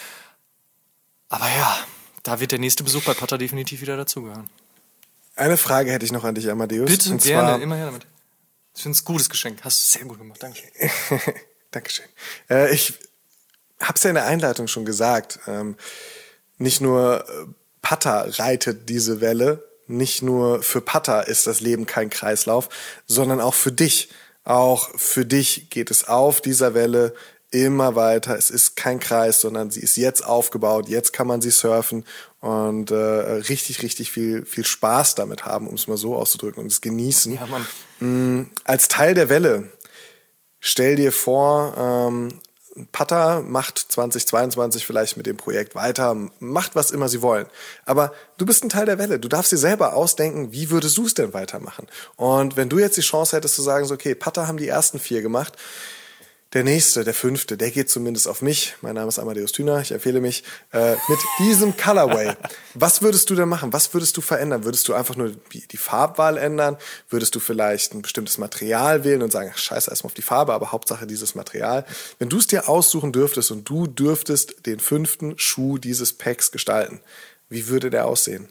Aber ja, da wird der nächste Besuch bei Pata definitiv wieder dazugehören. Eine Frage hätte ich noch an dich, Amadeus. Bitte, und gerne, zwar, immer her damit. Ich finde es ein gutes Geschenk. Hast du sehr gut gemacht. Dankeschön. Dankeschön. Äh, ich hab's ja in der Einleitung schon gesagt. Ähm, nicht nur Pata reitet diese Welle, nicht nur für Pata ist das Leben kein Kreislauf, sondern auch für dich. Auch für dich geht es auf dieser Welle immer weiter. Es ist kein Kreis, sondern sie ist jetzt aufgebaut. Jetzt kann man sie surfen und äh, richtig, richtig viel, viel Spaß damit haben, um es mal so auszudrücken, und es genießen. Ja, Mann. Mhm. Als Teil der Welle, stell dir vor, ähm, Pata macht zweitausendzweiundzwanzig vielleicht mit dem Projekt weiter, macht was immer sie wollen. Aber du bist ein Teil der Welle. Du darfst dir selber ausdenken, wie würdest du es denn weitermachen? Und wenn du jetzt die Chance hättest zu sagen, so, okay, Pata haben die ersten vier gemacht, der nächste, der fünfte, der geht zumindest auf mich. Mein Name ist Amadeus Thüner, ich empfehle mich äh, mit diesem Colorway. Was würdest du denn machen? Was würdest du verändern? Würdest du einfach nur die, die Farbwahl ändern? Würdest du vielleicht ein bestimmtes Material wählen und sagen, ach, scheiße, erstmal auf die Farbe, aber Hauptsache dieses Material? Wenn du es dir aussuchen dürftest und du dürftest den fünften Schuh dieses Packs gestalten, wie würde der aussehen?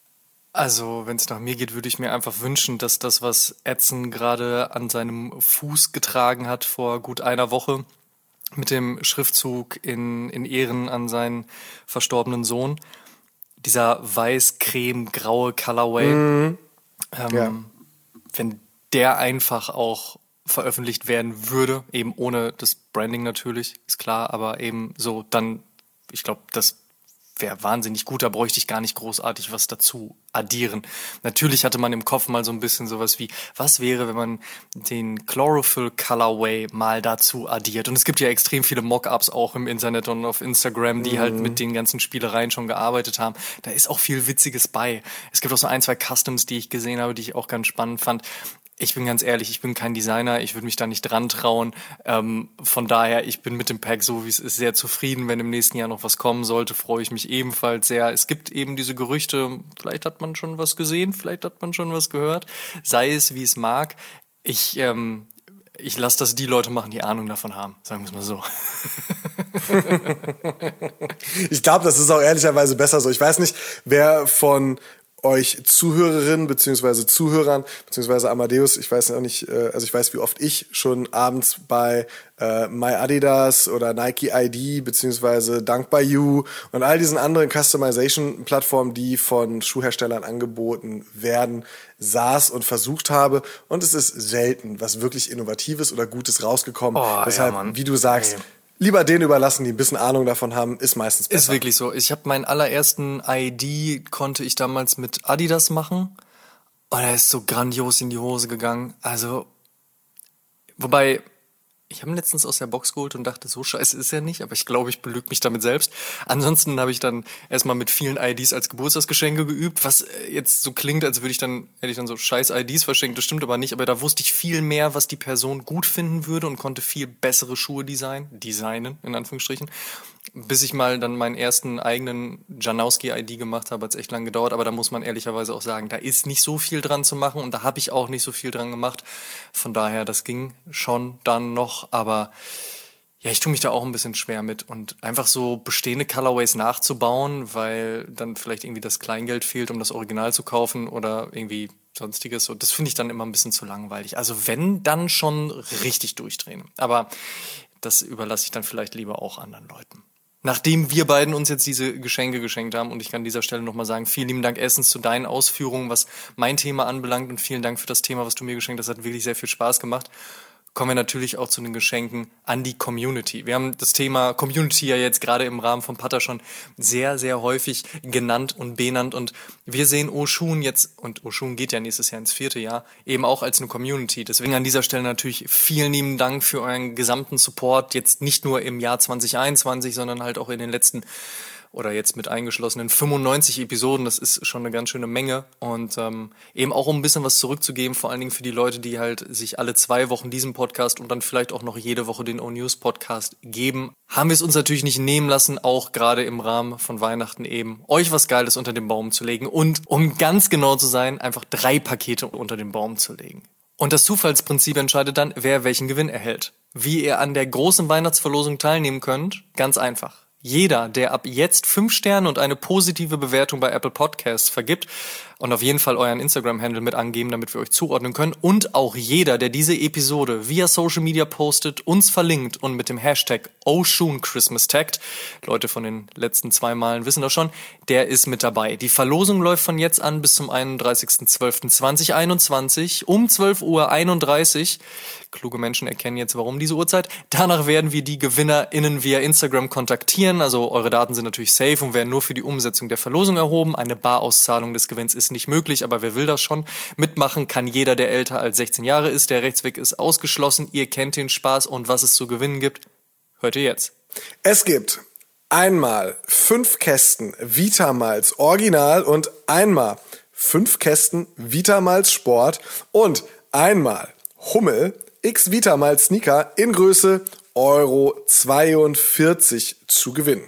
Also, wenn es nach mir geht, würde ich mir einfach wünschen, dass das, was Edson gerade an seinem Fuß getragen hat vor gut einer Woche, mit dem Schriftzug in, in Ehren an seinen verstorbenen Sohn, dieser weiß-creme-graue Colorway, Mhm. ähm, Ja. wenn der einfach auch veröffentlicht werden würde, eben ohne das Branding natürlich, ist klar, aber eben so, dann, ich glaube, das wäre wahnsinnig gut, da bräuchte ich gar nicht großartig was dazu addieren. Natürlich hatte man im Kopf mal so ein bisschen sowas wie, was wäre, wenn man den Chlorophyll Colorway mal dazu addiert? Und es gibt ja extrem viele Mock-ups auch im Internet und auf Instagram, die mhm. halt mit den ganzen Spielereien schon gearbeitet haben. Da ist auch viel Witziges bei. Es gibt auch so ein, zwei Customs, die ich gesehen habe, die ich auch ganz spannend fand. Ich bin ganz ehrlich, ich bin kein Designer, ich würde mich da nicht dran trauen. Ähm, von daher, ich bin mit dem Pack, so wie es ist, sehr zufrieden. Wenn im nächsten Jahr noch was kommen sollte, freue ich mich ebenfalls sehr. Es gibt eben diese Gerüchte, vielleicht hat man schon was gesehen, vielleicht hat man schon was gehört. Sei es, wie es mag. Ich, ähm, ich lasse das die Leute machen, die Ahnung davon haben, sagen wir es mal so. Ich glaube, das ist auch ehrlicherweise besser so. Ich weiß nicht, wer von euch Zuhörerinnen beziehungsweise Zuhörern beziehungsweise Amadeus, ich weiß auch nicht, äh, also ich weiß, wie oft ich schon abends bei äh, MyAdidas oder Nike I D beziehungsweise Dunk by You und all diesen anderen Customization-Plattformen, die von Schuhherstellern angeboten werden, saß und versucht habe, und es ist selten was wirklich Innovatives oder Gutes rausgekommen. Oh, Deshalb, ja, Mann. wie du sagst, Hey. Lieber denen überlassen, die ein bisschen Ahnung davon haben, ist meistens besser. Ist wirklich so. Ich habe meinen allerersten I D konnte ich damals mit Adidas machen. Und er ist so grandios in die Hose gegangen. Also, wobei, ich habe ihn letztens aus der Box geholt und dachte, so scheiße ist er nicht, aber ich glaube, ich belüge mich damit selbst. Ansonsten habe ich dann erstmal mit vielen I Ds als Geburtstagsgeschenke geübt, was jetzt so klingt, als würde ich dann, hätte ich dann so scheiß I Ds verschenkt, das stimmt aber nicht, aber da wusste ich viel mehr, was die Person gut finden würde und konnte viel bessere Schuhe designen, designen, in Anführungsstrichen. Bis ich mal dann meinen ersten eigenen Janowski-I D gemacht habe, hat es echt lang gedauert, aber da muss man ehrlicherweise auch sagen, da ist nicht so viel dran zu machen und da habe ich auch nicht so viel dran gemacht. Von daher, das ging schon dann noch, aber ja, ich tue mich da auch ein bisschen schwer mit und einfach so bestehende Colorways nachzubauen, weil dann vielleicht irgendwie das Kleingeld fehlt, um das Original zu kaufen oder irgendwie sonstiges, und das finde ich dann immer ein bisschen zu langweilig. Also wenn, dann schon richtig durchdrehen. Aber das überlasse ich dann vielleicht lieber auch anderen Leuten. Nachdem wir beiden uns jetzt diese Geschenke geschenkt haben, und ich kann an dieser Stelle nochmal sagen, vielen lieben Dank erstens zu deinen Ausführungen, was mein Thema anbelangt, und vielen Dank für das Thema, was du mir geschenkt hast. Das hat wirklich sehr viel Spaß gemacht. kommen wir natürlich auch zu den Geschenken an die Community. Wir haben das Thema Community ja jetzt gerade im Rahmen von Patter schon sehr, sehr häufig genannt und benannt und wir sehen Oshun jetzt, und Oshun geht ja nächstes Jahr ins vierte Jahr, eben auch als eine Community. Deswegen an dieser Stelle natürlich vielen lieben Dank für euren gesamten Support, jetzt nicht nur im Jahr zwanzig einundzwanzig, sondern halt auch in den letzten oder jetzt mit eingeschlossenen fünfundneunzig Episoden, das ist schon eine ganz schöne Menge und ähm, eben auch um ein bisschen was zurückzugeben, vor allen Dingen für die Leute, die halt sich alle zwei Wochen diesen Podcast und dann vielleicht auch noch jede Woche den O-News-Podcast geben, haben wir es uns natürlich nicht nehmen lassen, auch gerade im Rahmen von Weihnachten eben, euch was Geiles unter den Baum zu legen und, um ganz genau zu sein, einfach drei Pakete unter den Baum zu legen. Und das Zufallsprinzip entscheidet dann, wer welchen Gewinn erhält. Wie ihr an der großen Weihnachtsverlosung teilnehmen könnt, ganz einfach. Jeder, der ab jetzt fünf Sterne und eine positive Bewertung bei Apple Podcasts vergibt und auf jeden Fall euren Instagram-Handle mit angeben, damit wir euch zuordnen können, und auch jeder, der diese Episode via Social Media postet, uns verlinkt und mit dem Hashtag Oshun Christmas taggt, Leute von den letzten zwei Malen wissen das schon, der ist mit dabei. Die Verlosung läuft von jetzt an bis zum einunddreißigsten zwölften zweitausendeinundzwanzig um zwölf Uhr einunddreißig. Kluge Menschen erkennen jetzt, warum diese Uhrzeit. Danach werden wir die GewinnerInnen via Instagram kontaktieren. Also eure Daten sind natürlich safe und werden nur für die Umsetzung der Verlosung erhoben. Eine Barauszahlung des Gewinns ist nicht möglich, aber wer will das schon? Mitmachen kann jeder, der älter als sechzehn Jahre ist. Der Rechtsweg ist ausgeschlossen. Ihr kennt den Spaß und was es zu gewinnen gibt, hört ihr jetzt. Es gibt einmal fünf Kästen Vitamalz Original und einmal fünf Kästen Vitamalz Sport und einmal Hummel X Vitamalz Sneaker in Größe Euro zweiundvierzig zu gewinnen.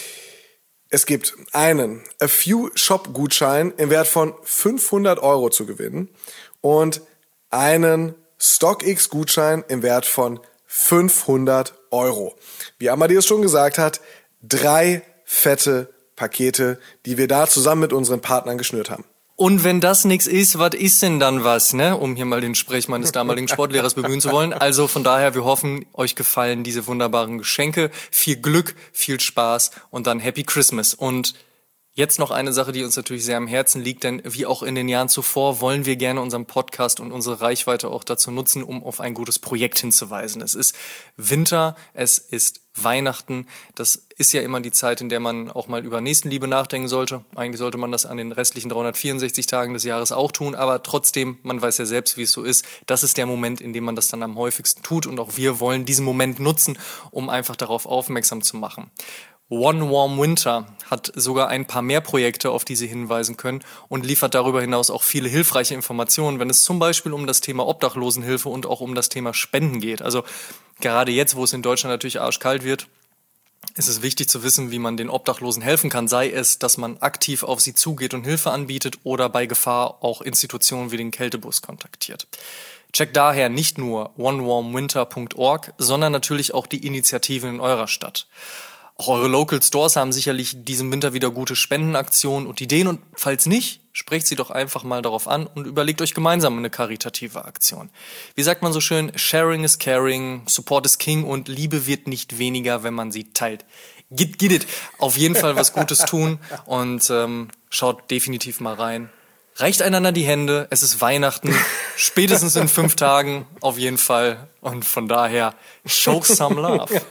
Es gibt einen A Few Shop Gutschein im Wert von fünfhundert Euro zu gewinnen und einen StockX Gutschein im Wert von fünfhundert Euro. Wie Amadeus schon gesagt hat, drei fette Pakete, die wir da zusammen mit unseren Partnern geschnürt haben. Und wenn das nichts ist, was ist denn dann was, ne? Um hier mal den Sprech meines damaligen Sportlehrers bemühen zu wollen. Also von daher, wir hoffen, euch gefallen diese wunderbaren Geschenke. Viel Glück, viel Spaß und dann Happy Christmas. Und jetzt noch eine Sache, die uns natürlich sehr am Herzen liegt, denn wie auch in den Jahren zuvor wollen wir gerne unseren Podcast und unsere Reichweite auch dazu nutzen, um auf ein gutes Projekt hinzuweisen. Es ist Winter, es ist Weihnachten. Das ist ja immer die Zeit, in der man auch mal über Nächstenliebe nachdenken sollte. Eigentlich sollte man das an den restlichen dreihundertvierundsechzig Tagen des Jahres auch tun, aber trotzdem, man weiß ja selbst, wie es so ist. Das ist der Moment, in dem man das dann am häufigsten tut und auch wir wollen diesen Moment nutzen, um einfach darauf aufmerksam zu machen. One Warm Winter hat sogar ein paar mehr Projekte, auf die Sie hinweisen können und liefert darüber hinaus auch viele hilfreiche Informationen, wenn es zum Beispiel um das Thema Obdachlosenhilfe und auch um das Thema Spenden geht. Also gerade jetzt, wo es in Deutschland natürlich arschkalt wird, ist es wichtig zu wissen, wie man den Obdachlosen helfen kann, sei es, dass man aktiv auf sie zugeht und Hilfe anbietet oder bei Gefahr auch Institutionen wie den Kältebus kontaktiert. Checkt daher nicht nur one warm winter punkt org, sondern natürlich auch die Initiativen in eurer Stadt. Auch eure Local Stores haben sicherlich diesen Winter wieder gute Spendenaktionen und Ideen und falls nicht, sprecht sie doch einfach mal darauf an und überlegt euch gemeinsam eine karitative Aktion. Wie sagt man so schön, Sharing is caring, Support is king und Liebe wird nicht weniger, wenn man sie teilt. Git, git it. Auf jeden Fall was Gutes tun und ähm, schaut definitiv mal rein. Reicht einander die Hände, es ist Weihnachten, spätestens in fünf Tagen auf jeden Fall. Und von daher, show some love.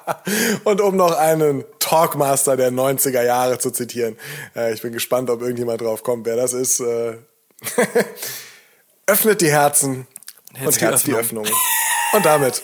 Und um noch einen Talkmaster der neunziger Jahre zu zitieren, äh, ich bin gespannt, ob irgendjemand drauf kommt, wer das ist. Äh, öffnet die Herzen Herz und Herz die Öffnungen. Und damit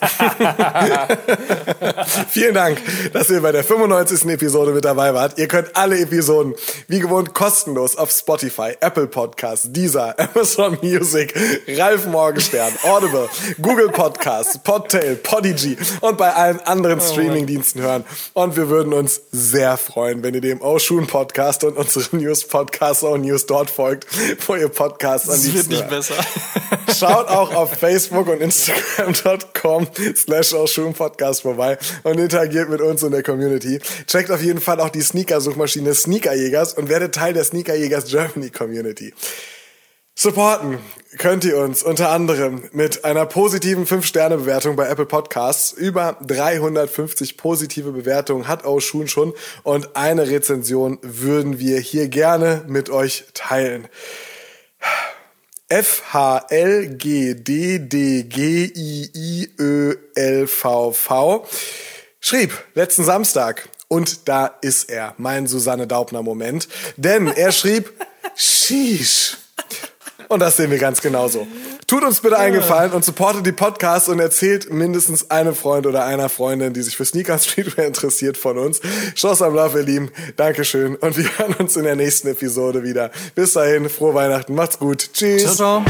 vielen Dank, dass ihr bei der fünfundneunzigsten Episode mit dabei wart. Ihr könnt alle Episoden wie gewohnt kostenlos auf Spotify, Apple Podcasts, Deezer, Amazon Music, Ralf Morgenstern, Audible, Google Podcasts, Podtail, Podigy und bei allen anderen Streamingdiensten hören. Und wir würden uns sehr freuen, wenn ihr dem Oshun Podcast und unserem News Podcast O News dort folgt, wo ihr Podcasts an die wird nicht besser. Schaut auch auf Facebook und Instagram com slash Oshun Podcast vorbei und interagiert mit uns in der Community. Checkt auf jeden Fall auch die Sneaker-Suchmaschine Sneakerjägers und werdet Teil der Sneakerjägers Germany Community. Supporten könnt ihr uns unter anderem mit einer positiven fünf Sterne Bewertung bei Apple Podcasts. Über dreihundertfünfzig positive Bewertungen hat Oshun schon und eine Rezension würden wir hier gerne mit euch teilen. F H L G D D G I I Ö L V V, schrieb letzten Samstag, und da ist er, mein Susanne Daubner-Moment, denn er schrieb, sheesh. Und das sehen wir ganz genauso. Tut uns bitte einen Gefallen und supportet die Podcasts und erzählt mindestens einem Freund oder einer Freundin, die sich für Sneaker Streetwear interessiert, von uns. Schloss am Love, ihr Lieben. Dankeschön. Und wir hören uns in der nächsten Episode wieder. Bis dahin, frohe Weihnachten. Macht's gut. Tschüss. Ciao, ciao.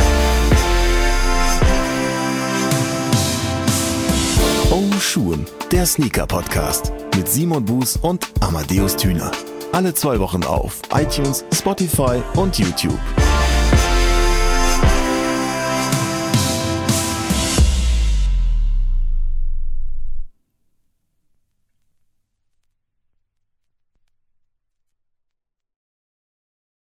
Oh Schuhen, der Sneaker-Podcast mit Simon Buß und Amadeus Thüner. Alle zwei Wochen auf iTunes, Spotify und YouTube.